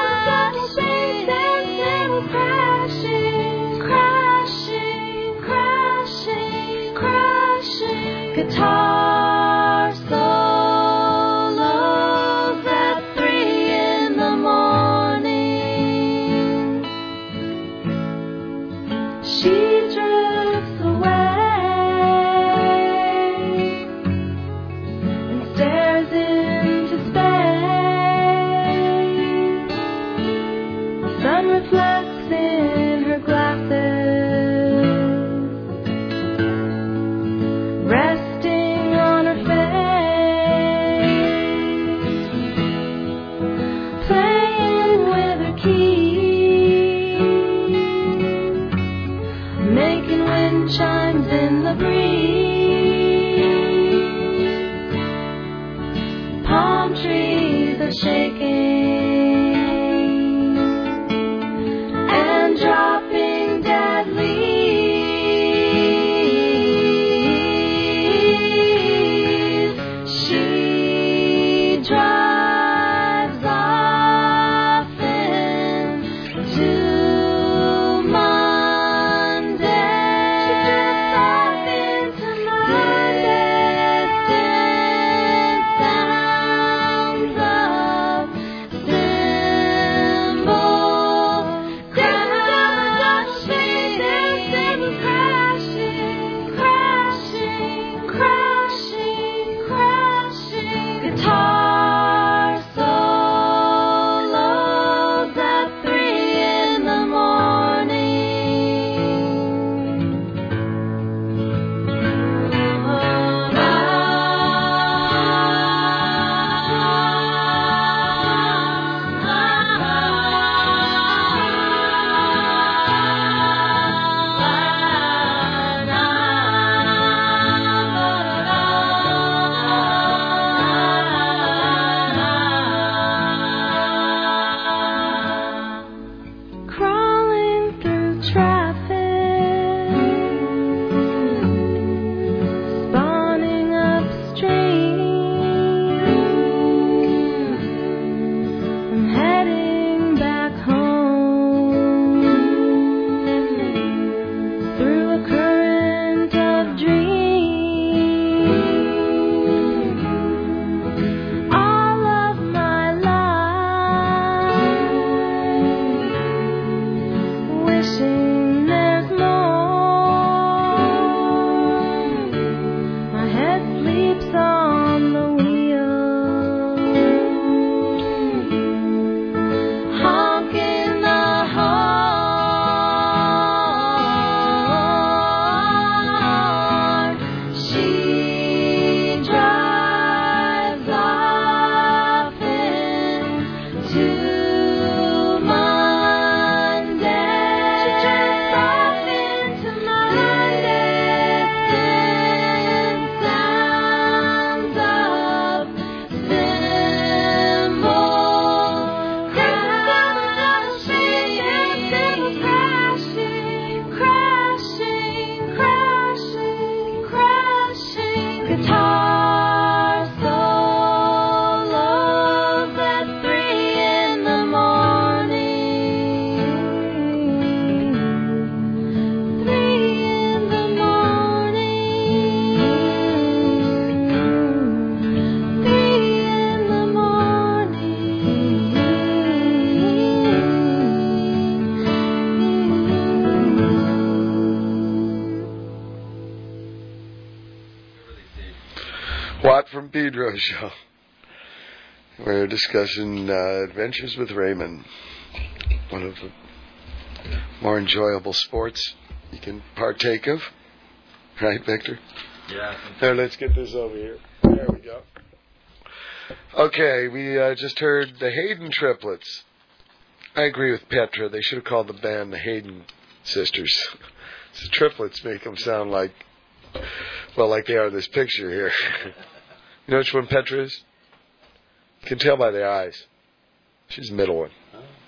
from Pedro show. We're discussing uh, Adventures with Raymond, one of the more enjoyable sports you can partake of. Right, Victor? Yeah. Here, let's get this over here. There we go. Okay, we uh, just heard the Hayden triplets. I agree with Petra. They should have called the band the Hayden Sisters. The triplets make them sound like, well, like they are in this picture here. You know which one Petra is? You can tell by their eyes. She's the middle one.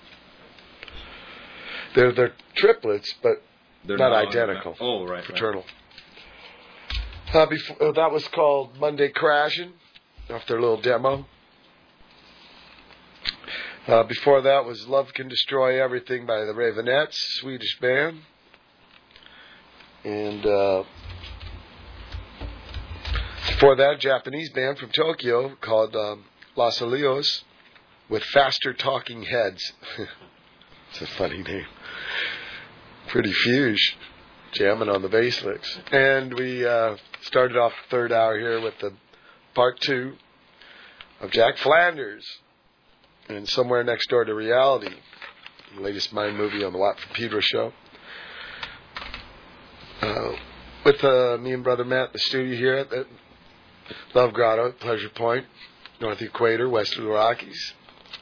They're they're triplets, but They're not, not identical. Oh, right. Fraternal. Uh, before, uh, that was called Monday Crashing, off their little demo. Uh, before that was Love Can Destroy Everything by the Ravenettes, Swedish band. And uh, before that, a Japanese band from Tokyo called um, Los Alios with Faster Talking Heads. It's a funny name. Pretty fuge, jamming on the bass licks. And we uh, started off the third hour here with the part two of Jack Flanders and Somewhere Next Door to Reality, the latest Mind movie on the Watt from Pedro show. Uh, with uh, me and brother Matt in the studio here at the Love Grotto at Pleasure Point, North Equator, west of the Rockies.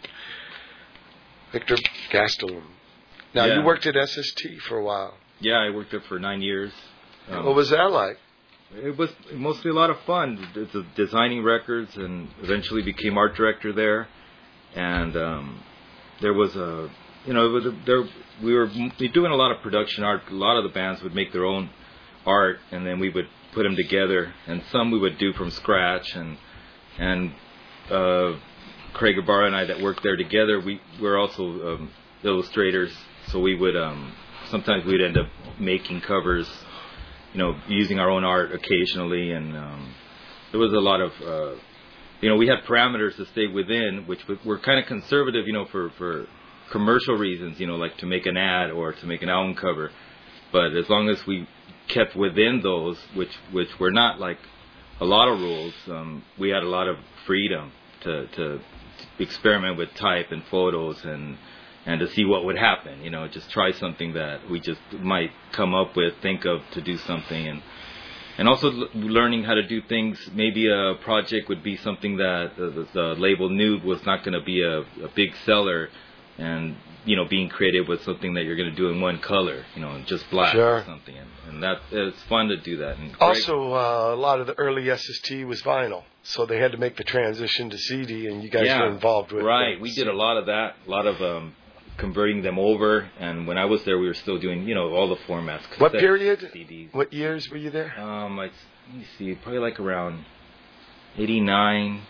Victor Gastelum. Now, Yeah. you worked at S S T for a while. Yeah, I worked there for nine years. Um, What was that like? It was mostly a lot of fun. It's a designing records, and eventually became art director there. And um, there was a, you know, it was a, there we were doing a lot of production art. A lot of the bands would make their own art, and then we would put them together. And some we would do from scratch. And and uh, Craig Ibarra and I that worked there together, we were also um, illustrators. So we would um, sometimes we'd end up making covers, you know, using our own art occasionally, and um, there was a lot of, uh, you know, we had parameters to stay within, which were kind of conservative, you know, for, for commercial reasons, you know, like to make an ad or to make an album cover. But as long as we kept within those, which which were not like a lot of rules, um, we had a lot of freedom to to experiment with type and photos and. And to see what would happen, you know, just try something that we just might come up with, think of to do something, and and also l- learning how to do things. Maybe a project would be something that the, the, the label knew was not going to be a, a big seller, and you know, being creative with something that you're going to do in one color, you know, just black Sure. or something, and, and that it's fun to do that. And Greg- Also, uh, a lot of the early S S T was vinyl, so they had to make the transition to C D, and you guys yeah, were involved with right. it. We did a lot of that, a lot of um, converting them over, and when I was there, we were still doing, you know, all the formats. What cassettes, period? C Ds. What years were you there? Um, I, let me see, probably like around eighty-nine.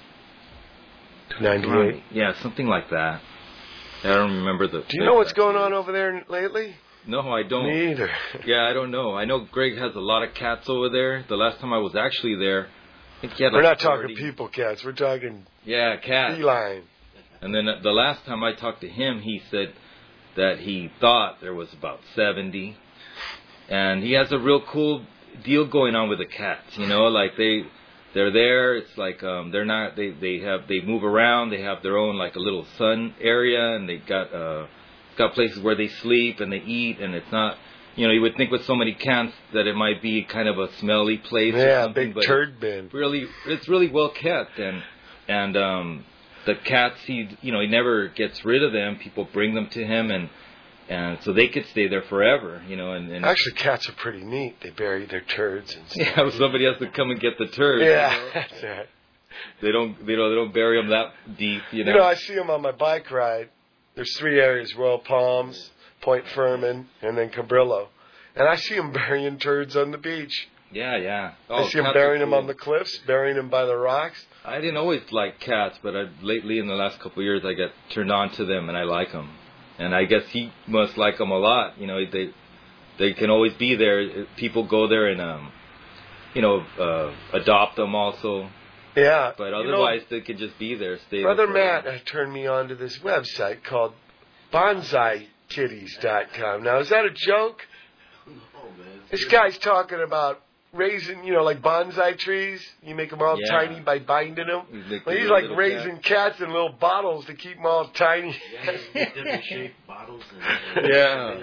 ninety-eight. Yeah, something like that. I don't remember the... Do you know what's going on over there lately? No, I don't. Me either. Yeah, I don't know. I know Greg has a lot of cats over there. The last time I was actually there, I think he had We're like not talking forty. people cats. We're talking Yeah, cats. feline. And then the last time I talked to him, he said that he thought there was about seventy. And he has a real cool deal going on with the cats, you know, like they they're there, it's like um they're not they they have they move around, they have their own like a little sun area, and they've got uh got places where they sleep and they eat, and it's not, you know, you would think with so many cats that it might be kind of a smelly place or Yeah, something, big but turd bin. really it's really well kept, and and um the cats, he, you know, he never gets rid of them. People bring them to him, and and so they could stay there forever, you know. And, and Actually, cats are pretty neat. They bury their turds and stuff. yeah, somebody has to come and get the turds. Yeah, you know? that's right. They don't, they don't, they don't bury them that deep, you know. You know, I see them on my bike ride. There's three areas: Royal Palms, Point Fermin, and then Cabrillo. And I see them burying turds on the beach. Yeah, yeah. I see them cats are burying them cool. on the cliffs, burying them by the rocks. I didn't always like cats, but I, lately in the last couple of years, I got turned on to them, and I like them. And I guess he must like them a lot. You know, they they can always be there. People go there and um, you know, uh, adopt them also. Yeah. But you otherwise, know, they could just be there, stay Brother there. Matt forever. uh, turned me on to this website called bonsai kitties dot com. Now, is that a joke? This guy's talking about raising, you know, like bonsai trees. You make them all Yeah. tiny by binding them. Make Well, the he's like little raising cats in little bottles to keep them all tiny. Yeah, different shaped bottles. And, Yeah.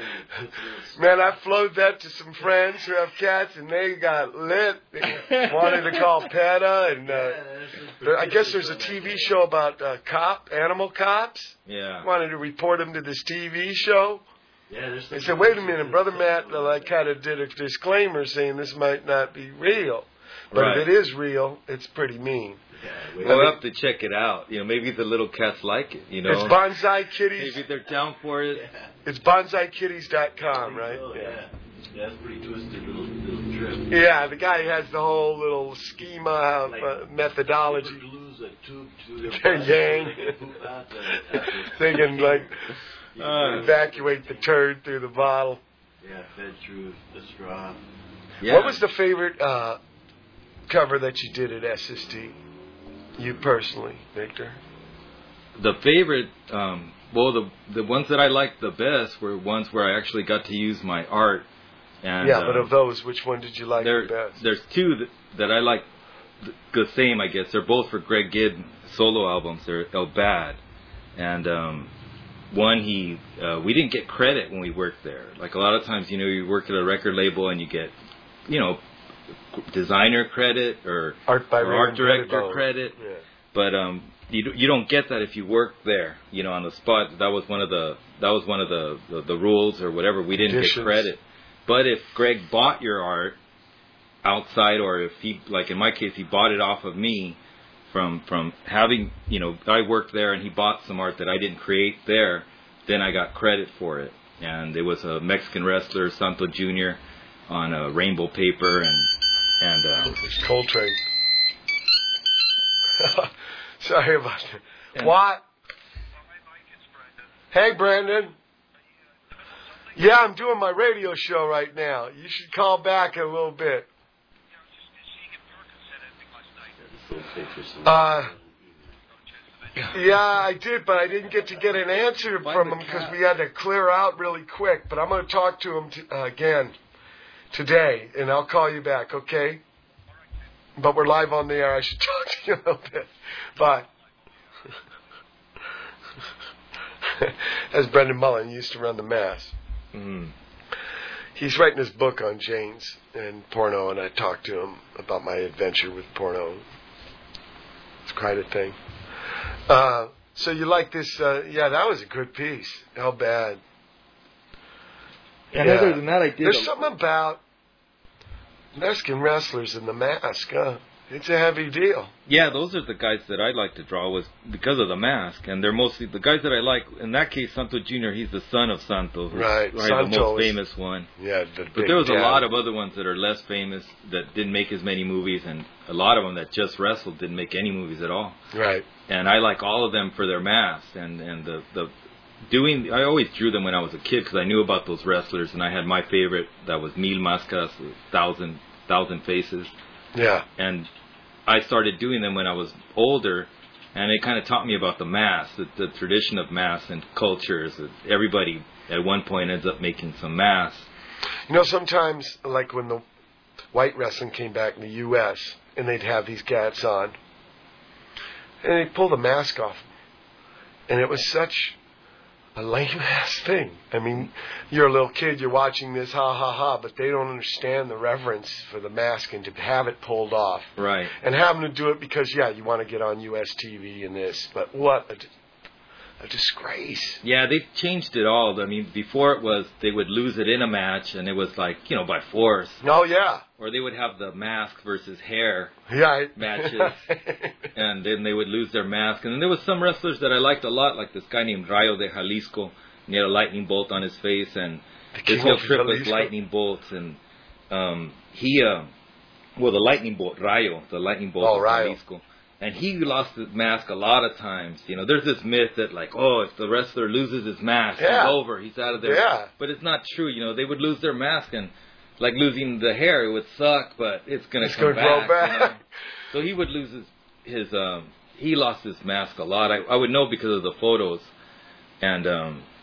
Man, I flowed that to some friends who have cats, and they got lit. They wanted to call PETA, and uh, there, I guess there's a T V show about uh, cop, animal cops. Yeah. Wanted to report them to this T V show. Yeah, there's They said, wait a minute, Brother Matt, uh, like, kind of did a disclaimer saying this might not be real. But Right. if it is real, it's pretty mean. We'll have to check it out. You know, maybe the little cats like it. You know, It's Bonsai Kitties. maybe they're down for it. It's bonsai kitties dot com, right? Oh, yeah. Yeah, that's pretty twisted little, little trip. Yeah, the guy has the whole little schema of uh, methodology. Glues a tube to their Yang. body, they can poop out the- after- They can, like, Uh, evacuate the turd through the bottle. Yeah, fed through the straw. Yeah. What was the favorite uh, cover that you did at S S T? You personally, Victor? The favorite, um, well, the the ones that I liked the best were ones where I actually got to use my art. And, yeah, but um, of those, which one did you like there, the best? There's two that, that I like the, the same, I guess. They're both for Greg Gidd solo albums. They're El Bad. And um, one, he uh, we didn't get credit when we worked there. Like a lot of times, you know, you work at a record label and you get, you know, designer credit or art, by or art Raymond director Pettibone. credit. Yeah. But um, you do- you don't get that if you work there, you know, on the spot. That was one of the that was one of the the, the rules or whatever. We didn't Conditions. get credit. But if Greg bought your art outside, or if he, like in my case, he bought it off of me from from having, you know, I worked there and he bought some art that I didn't create there, then I got credit for it. And it was a Mexican wrestler, Santo Junior, on a rainbow paper and and uh, Coltrane. Sorry about that. And- What? Hey, Brandon. Yeah, I'm doing my radio show right now. You should call back in a little bit. Uh, yeah, I did, but I didn't get to get an answer from him because we had to clear out really quick. But I'm going to talk to him t- uh, again today, and I'll call you back, okay? But we're live on the air. I should talk to you a little bit. Bye. As Brendan Mullen used to run the Mass. mm, He's writing his book on Janes and porno, and I talked to him about my adventure with porno. It's quite a thing. Uh, so you like this? Uh, yeah, that was a good piece. How bad? And other than that, I did There's a- something about Mexican wrestlers in the mask, huh? It's a heavy deal. Yeah, those are the guys that I like to draw was because of the mask, and they're mostly the guys that I like. In that case, Santo Junior, he's the son of Santo, who's Right, probably Santo the most is- famous one. Yeah, the But big there was a dad. lot of other ones that are less famous that didn't make as many movies, and a lot of them that just wrestled didn't make any movies at all. Right. And I like all of them for their masks and and the the doing. I always drew them when I was a kid because I knew about those wrestlers, and I had my favorite that was Mil Máscaras, thousand thousand faces. Yeah. And I started doing them when I was older, and it kind of taught me about the mask, the, the tradition of masks and cultures. That everybody at one point ends up making some masks. You know, sometimes, like when the white wrestling came back in the U S, and they'd have these cats on, and they'd pull the mask off. And it was such a lame-ass thing. I mean, you're a little kid, you're watching this, ha, ha, ha, but they don't understand the reverence for the mask and to have it pulled off. Right. And having to do it because, yeah, you want to get on U S T V and this, but what a, a disgrace. Yeah, they've changed it all. I mean, before it was they would lose it in a match, and it was like, you know, by force. Oh, yeah. Or they would have the mask versus hair Yeah. matches, and then they would lose their mask. And then there was some wrestlers that I liked a lot, like this guy named Rayo de Jalisco. And he had a lightning bolt on his face, and his whole trip was Jalisco. lightning bolts. And um, he, uh, well, the lightning bolt, Rayo, the lightning bolt Oh, of Rayo. Jalisco. And he lost his mask a lot of times. You know, there's this myth that, like, oh, if the wrestler loses his mask, Yeah. he's over, he's out of there. Yeah. But it's not true. You know, they would lose their mask, and like losing the hair, it would suck, but it's gonna It's come gonna grow back. you know? back. So he would lose his his um he lost his mask a lot. I I would know because of the photos, and um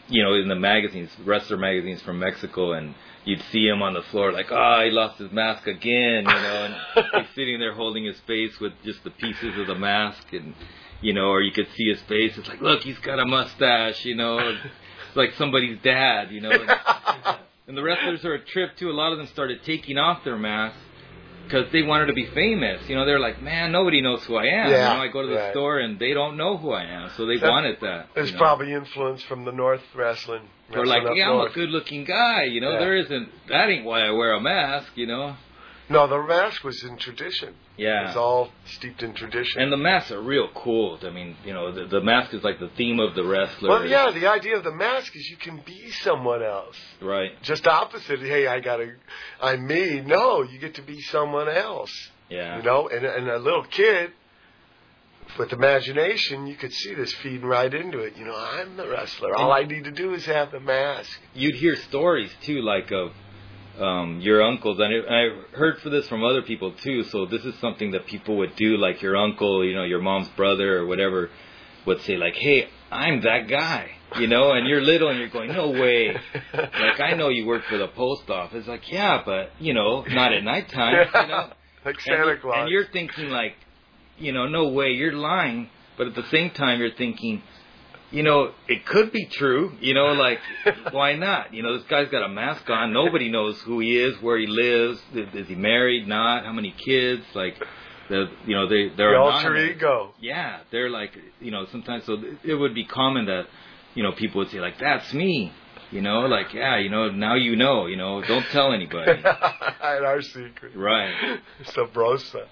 you know, in the magazines, wrestler magazines from Mexico, and you'd see him on the floor like, oh, he lost his mask again, you know, and he's sitting there holding his face with just the pieces of the mask, and, you know, or you could see his face. It's like, look, he's got a mustache, you know. It's like somebody's dad, you know. And, and the wrestlers are a trip, too. A lot of them started taking off their masks because they wanted to be famous. You know, they're like, man, nobody knows who I am. Yeah, you know, I go to the right. store and they don't know who I am, so they That- wanted that. There's you know? probably influence from the North wrestling. Or wrestling like, up yeah, north. I'm a good-looking guy. You know, Yeah. there isn't. That ain't why I wear a mask. You know. No, the mask was in tradition. Yeah. It's all steeped in tradition. And the masks are real cool. I mean, you know, the, the mask is like the theme of the wrestler. Well, yeah, the idea of the mask is you can be someone else. Right. Just opposite. Hey, I gotta, I'm me. No, you get to be someone else. Yeah. You know, and, and a little kid with imagination, you could see this feeding right into it. You know, I'm the wrestler. All I need to do is have the mask. You'd hear stories too, like of um, your uncles, and I, I heard for this from other people too. So this is something that people would do, like your uncle, you know, your mom's brother or whatever, would say like, "Hey, I'm that guy," you know, and you're little and you're going, "No way!" Like, I know you work for the post office. Like, yeah, but you know, not at nighttime, you know. Like Santa and, Claus. And you're thinking like, you know, no way, you're lying. But at the same time, you're thinking, you know, it could be true. You know, like, why not? You know, this guy's got a mask on. Nobody knows who he is, where he lives. Is, is he married? Not? How many kids? Like, the, you know, they they're The alter anonymous. ego. Yeah, they're like, you know, sometimes. So it would be common that, you know, people would say like, that's me. You know, like, yeah, you know, now you know. You know, don't tell anybody. And our secret. Right. Sabrosa.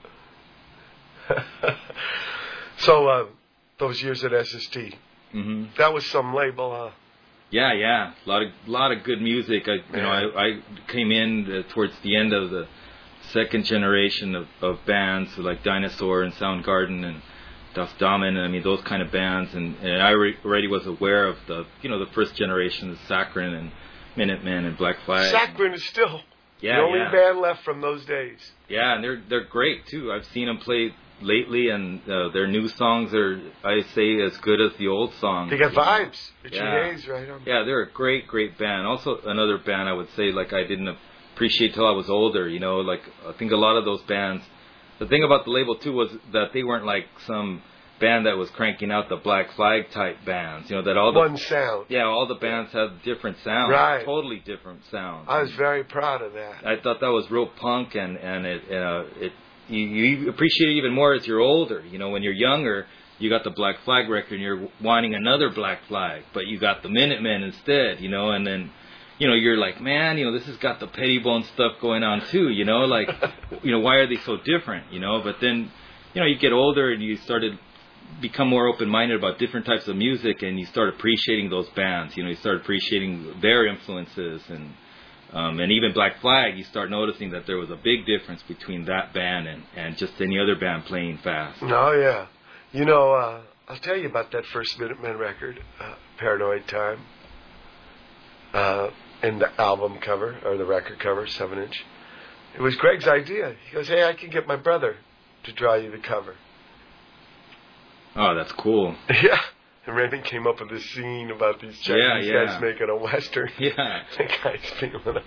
So, uh, those years at S S T, hmm that was some label, huh? Yeah, yeah, a lot of lot of good music. I, you know, I, I came in uh, towards the end of the second generation of, of bands like Dinosaur and Soundgarden and Das Damen. I mean, those kind of bands, and, and I re- already was aware of the, you know, the first generation, the Saccharine and Minutemen and Black Flag. Saccharine is still Yeah, the only yeah. band left from those days. Yeah, and they're they're great too. I've seen them play lately, and uh, their new songs are, I say, as good as the old songs. They got vibes. Richie Yeah. Hayes, right on. Yeah, they're a great, great band. Also, another band I would say, like, I didn't appreciate till I was older. You know, like, I think a lot of those bands. The thing about the label too was that they weren't like some band that was cranking out the Black Flag type bands. You know, that all the One sound. yeah, all the bands have different sounds, Right. totally different sounds. I was very proud of that. I thought that was real punk, and and it uh, it you, you appreciate it even more as you're older. You know, when you're younger, you got the Black Flag record, and you're wanting another Black Flag, but you got the Minutemen instead. You know, and then you know you're like, man, you know, this has got the Pettibone stuff going on too. You know, like, you know, why are they so different? You know, but then you know you get older and you started become more open-minded about different types of music, and you start appreciating those bands. You know, you start appreciating their influences, and um, and even Black Flag, you start noticing that there was a big difference between that band and, and just any other band playing fast. Oh, yeah. You know, uh, I'll tell you about that first Minutemen record, uh, Paranoid Time, uh, and the album cover, or the record cover, seven inch. It was Greg's idea. He goes, hey, I can get my brother to draw you the cover. Oh, that's cool. Yeah. And Raymond came up with this scene about these Chinese Yeah, yeah. guys making a Western. Yeah. The guy's feeling it.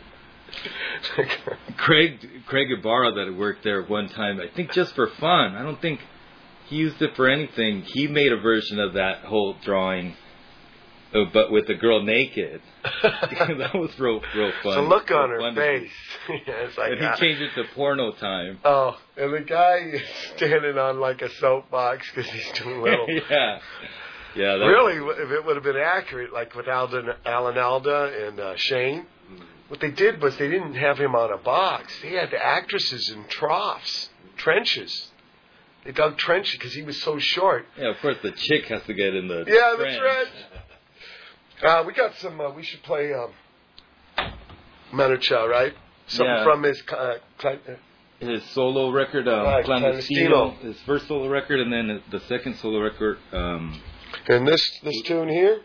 Craig Craig Ibarra that worked there one time, I think just for fun. I don't think he used it for anything. He made a version of that whole drawing, uh, but with the girl naked. That was real, real fun. The look on Real her fun to face. see. Yeah, it's like, And he ah. changed it to porno time. Oh, and the guy is standing on like a soapbox because he's too little. yeah. Yeah. That Really, if it would have been accurate, like with Alden, Alan Alda and uh, Shane, what they did was they didn't have him on a box. They had the actresses in troughs, trenches. They dug trenches because he was so short. Yeah, of course the chick has to get in the Yeah, trench. the trench. Uh, we got some, uh, we should play um, Manucha, right? Something Yeah. from his... Uh, cl- His solo record, um, Right, Clandestino, Clandestino. his first solo record, and then the second solo record, um, and this this tune here?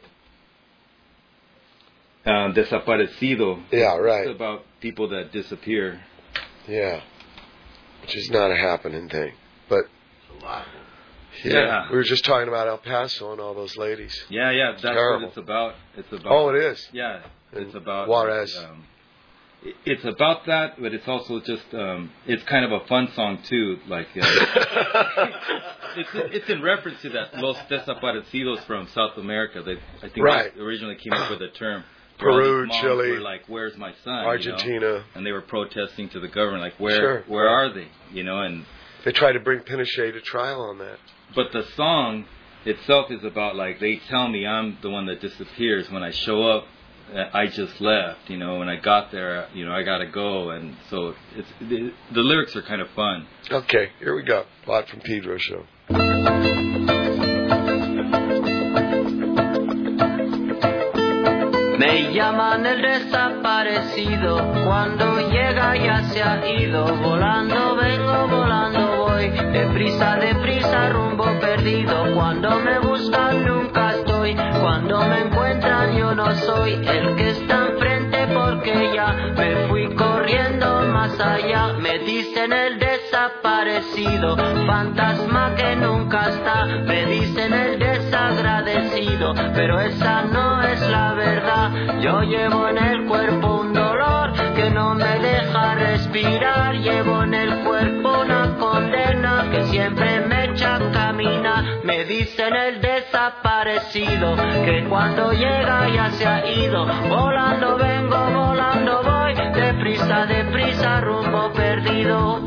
uh, Desaparecido. Yeah, right. It's about people that disappear. Yeah. Which is not a happening thing. But Yeah. Yeah. We were just talking about El Paso and all those ladies. Yeah, yeah, that's Terrible. what it's about. It's about. Oh, it is? Yeah, it's about Juarez. Um, it- it's about that, but it's also just um, it's kind of a fun song too. Like uh, it's it's in reference to that Los Desaparecidos from South America. They I think Right. they originally came up with the term. Where all Peru, these moms Chile, were like, "Where's my son?" Argentina. You know? And they were protesting to the government, like, "Where Sure. where are they?" You know, and They tried to bring Pinochet to trial on that. but the song itself is about like they tell me I'm the one that disappears when I show up. uh, I just left, you know. When I got there, you know, I gotta go, and so it's the, the lyrics are kind of fun. Okay, here we go. Watt from Pedro Show. Me llaman el desaparecido, cuando llega ya se ha ido, volando vengo, volando voy, deprisa, deprisa, rumbo perdido, cuando me buscan nunca estoy, cuando me encuentran yo no soy el que está enfrente porque ya me fui corriendo más allá, me dicen el desaparecido, fantasma que nunca está, me dicen el desagradecido, pero esa no es la verdad. Yo llevo en el cuerpo un dolor que no me deja respirar. Llevo en el cuerpo una condena que siempre me echa a caminar. Me dicen el desaparecido que cuando llega ya se ha ido. Volando vengo, volando voy, deprisa, deprisa, rumbo perdido.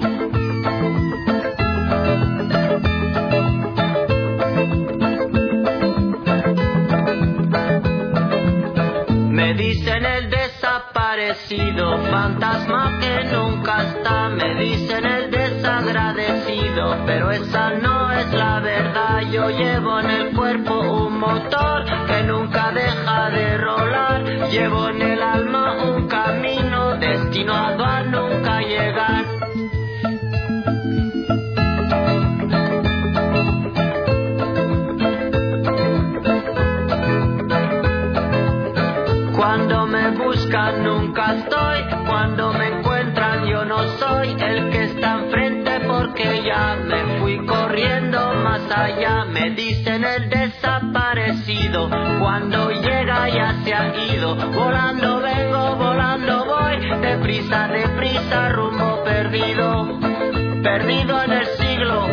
Me dicen el desaparecido, fantasma que nunca está. Me dicen el desagradecido, pero esa no es la verdad. Yo llevo en el cuerpo un motor que nunca deja de rolar. Llevo en el alma un camino destinado a nunca llegar. Cuando me buscan nunca estoy, cuando me encuentran yo no soy el que está enfrente porque ya me fui corriendo más allá. Me dicen el desaparecido, cuando llega ya se ha ido. Volando vengo, volando voy, deprisa, deprisa, rumbo perdido, perdido en el siglo,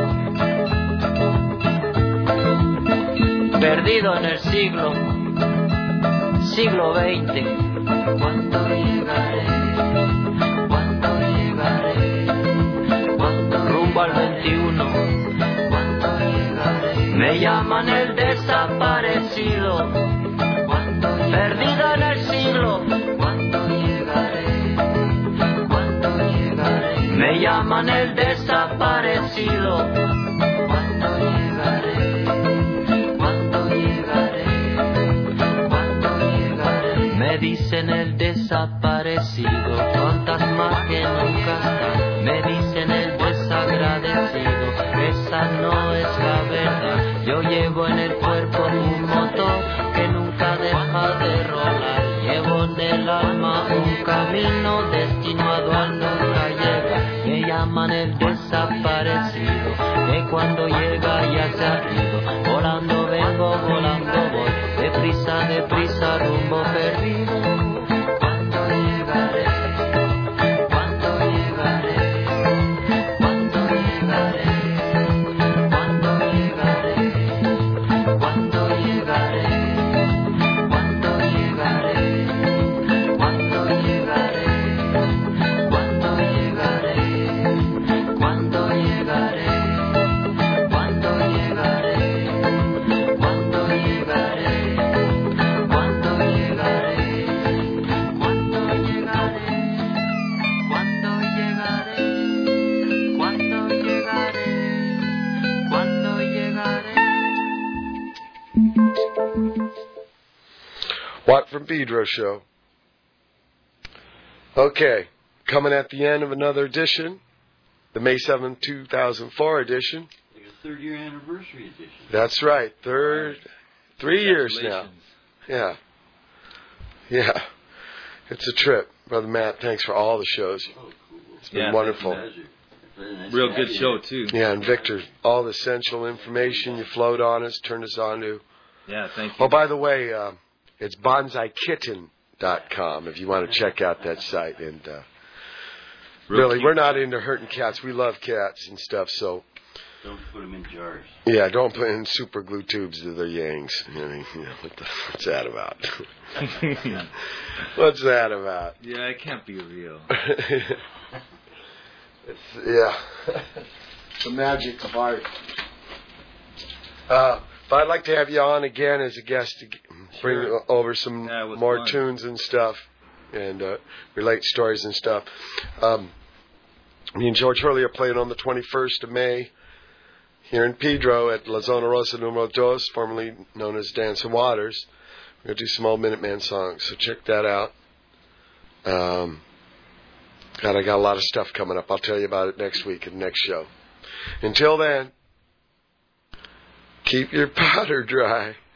perdido en el siglo. Siglo veinte. ¿Cuándo llegaré? ¿Cuándo llegaré? ¿Cuándo rumbo al veintiuno? ¿Cuándo llegaré? Me llaman el desaparecido. ¿Cuándo perdido en el siglo? ¿Cuándo llegaré? ¿Cuándo llegaré? Me llaman el desaparecido. ¿Cuándo llegaré? ¿Cuándo llegaré? Me dicen el desaparecido, fantasma que nunca está. Me dicen el desagradecido, esa no es la verdad. Yo llevo en el cuerpo un motor que nunca deja de rolar. Llevo en el alma un camino destinado a nunca llegar. Me llaman el desaparecido, que cuando llega ya se ha ido. Volando vengo, volando voy, deprisa, deprisa, rumbo perdido. ¿Cuándo llegaré? ¿Cuándo llegaré? ¿Cuándo llegaré? ¿Cuándo llegaré? ¿Cuándo llegaré? ¿Cuándo llegaré? ¿Cuándo llegaré? ¿Cuándo llegaré? ¿Cuándo llegaré? ¿Cuándo llegaré? ¿Cuándo llegaré? ¿Cuándo llegaré? ¿Cuándo llegaré? ¿Cuándo llegaré? ¿Cuándo llegaré? ¿Cuándo llegaré? Watt from Pedro Show. Okay, coming at the end of another edition, the May seventh, two thousand four edition. Like a third year anniversary edition. That's right, third, three years now. Yeah, yeah, it's a trip, Brother Matt. Thanks for all the shows. Oh, cool. It's been Yeah, wonderful. magic. Real good show too. Yeah, and Victor, all the essential information you flowed on us, turned us on to. Yeah, thank you. Oh, by the way, uh, it's bonsai kitten dot com if you want to check out that site. And uh, really, we're not into hurting cats. We love cats and stuff, so. Don't put them in jars. Yeah, don't put in super glue tubes to their yangs. You know, you know, what the, what's that about? What's that about? Yeah, it can't be real. It's, yeah. The magic of art. Uh, but I'd like to have you on again as a guest to bring Sure. over some Yeah, it was more fun. tunes and stuff and uh, relate stories and stuff. Um, me and George Hurley are playing on the twenty-first of May here in Pedro at La Zona Rosa Numero Dos, formerly known as Dancing Waters. We're going to do some old Minuteman songs, so check that out. Um, God, I got a lot of stuff coming up. I'll tell you about it next week in the next show. Until then, keep your powder dry.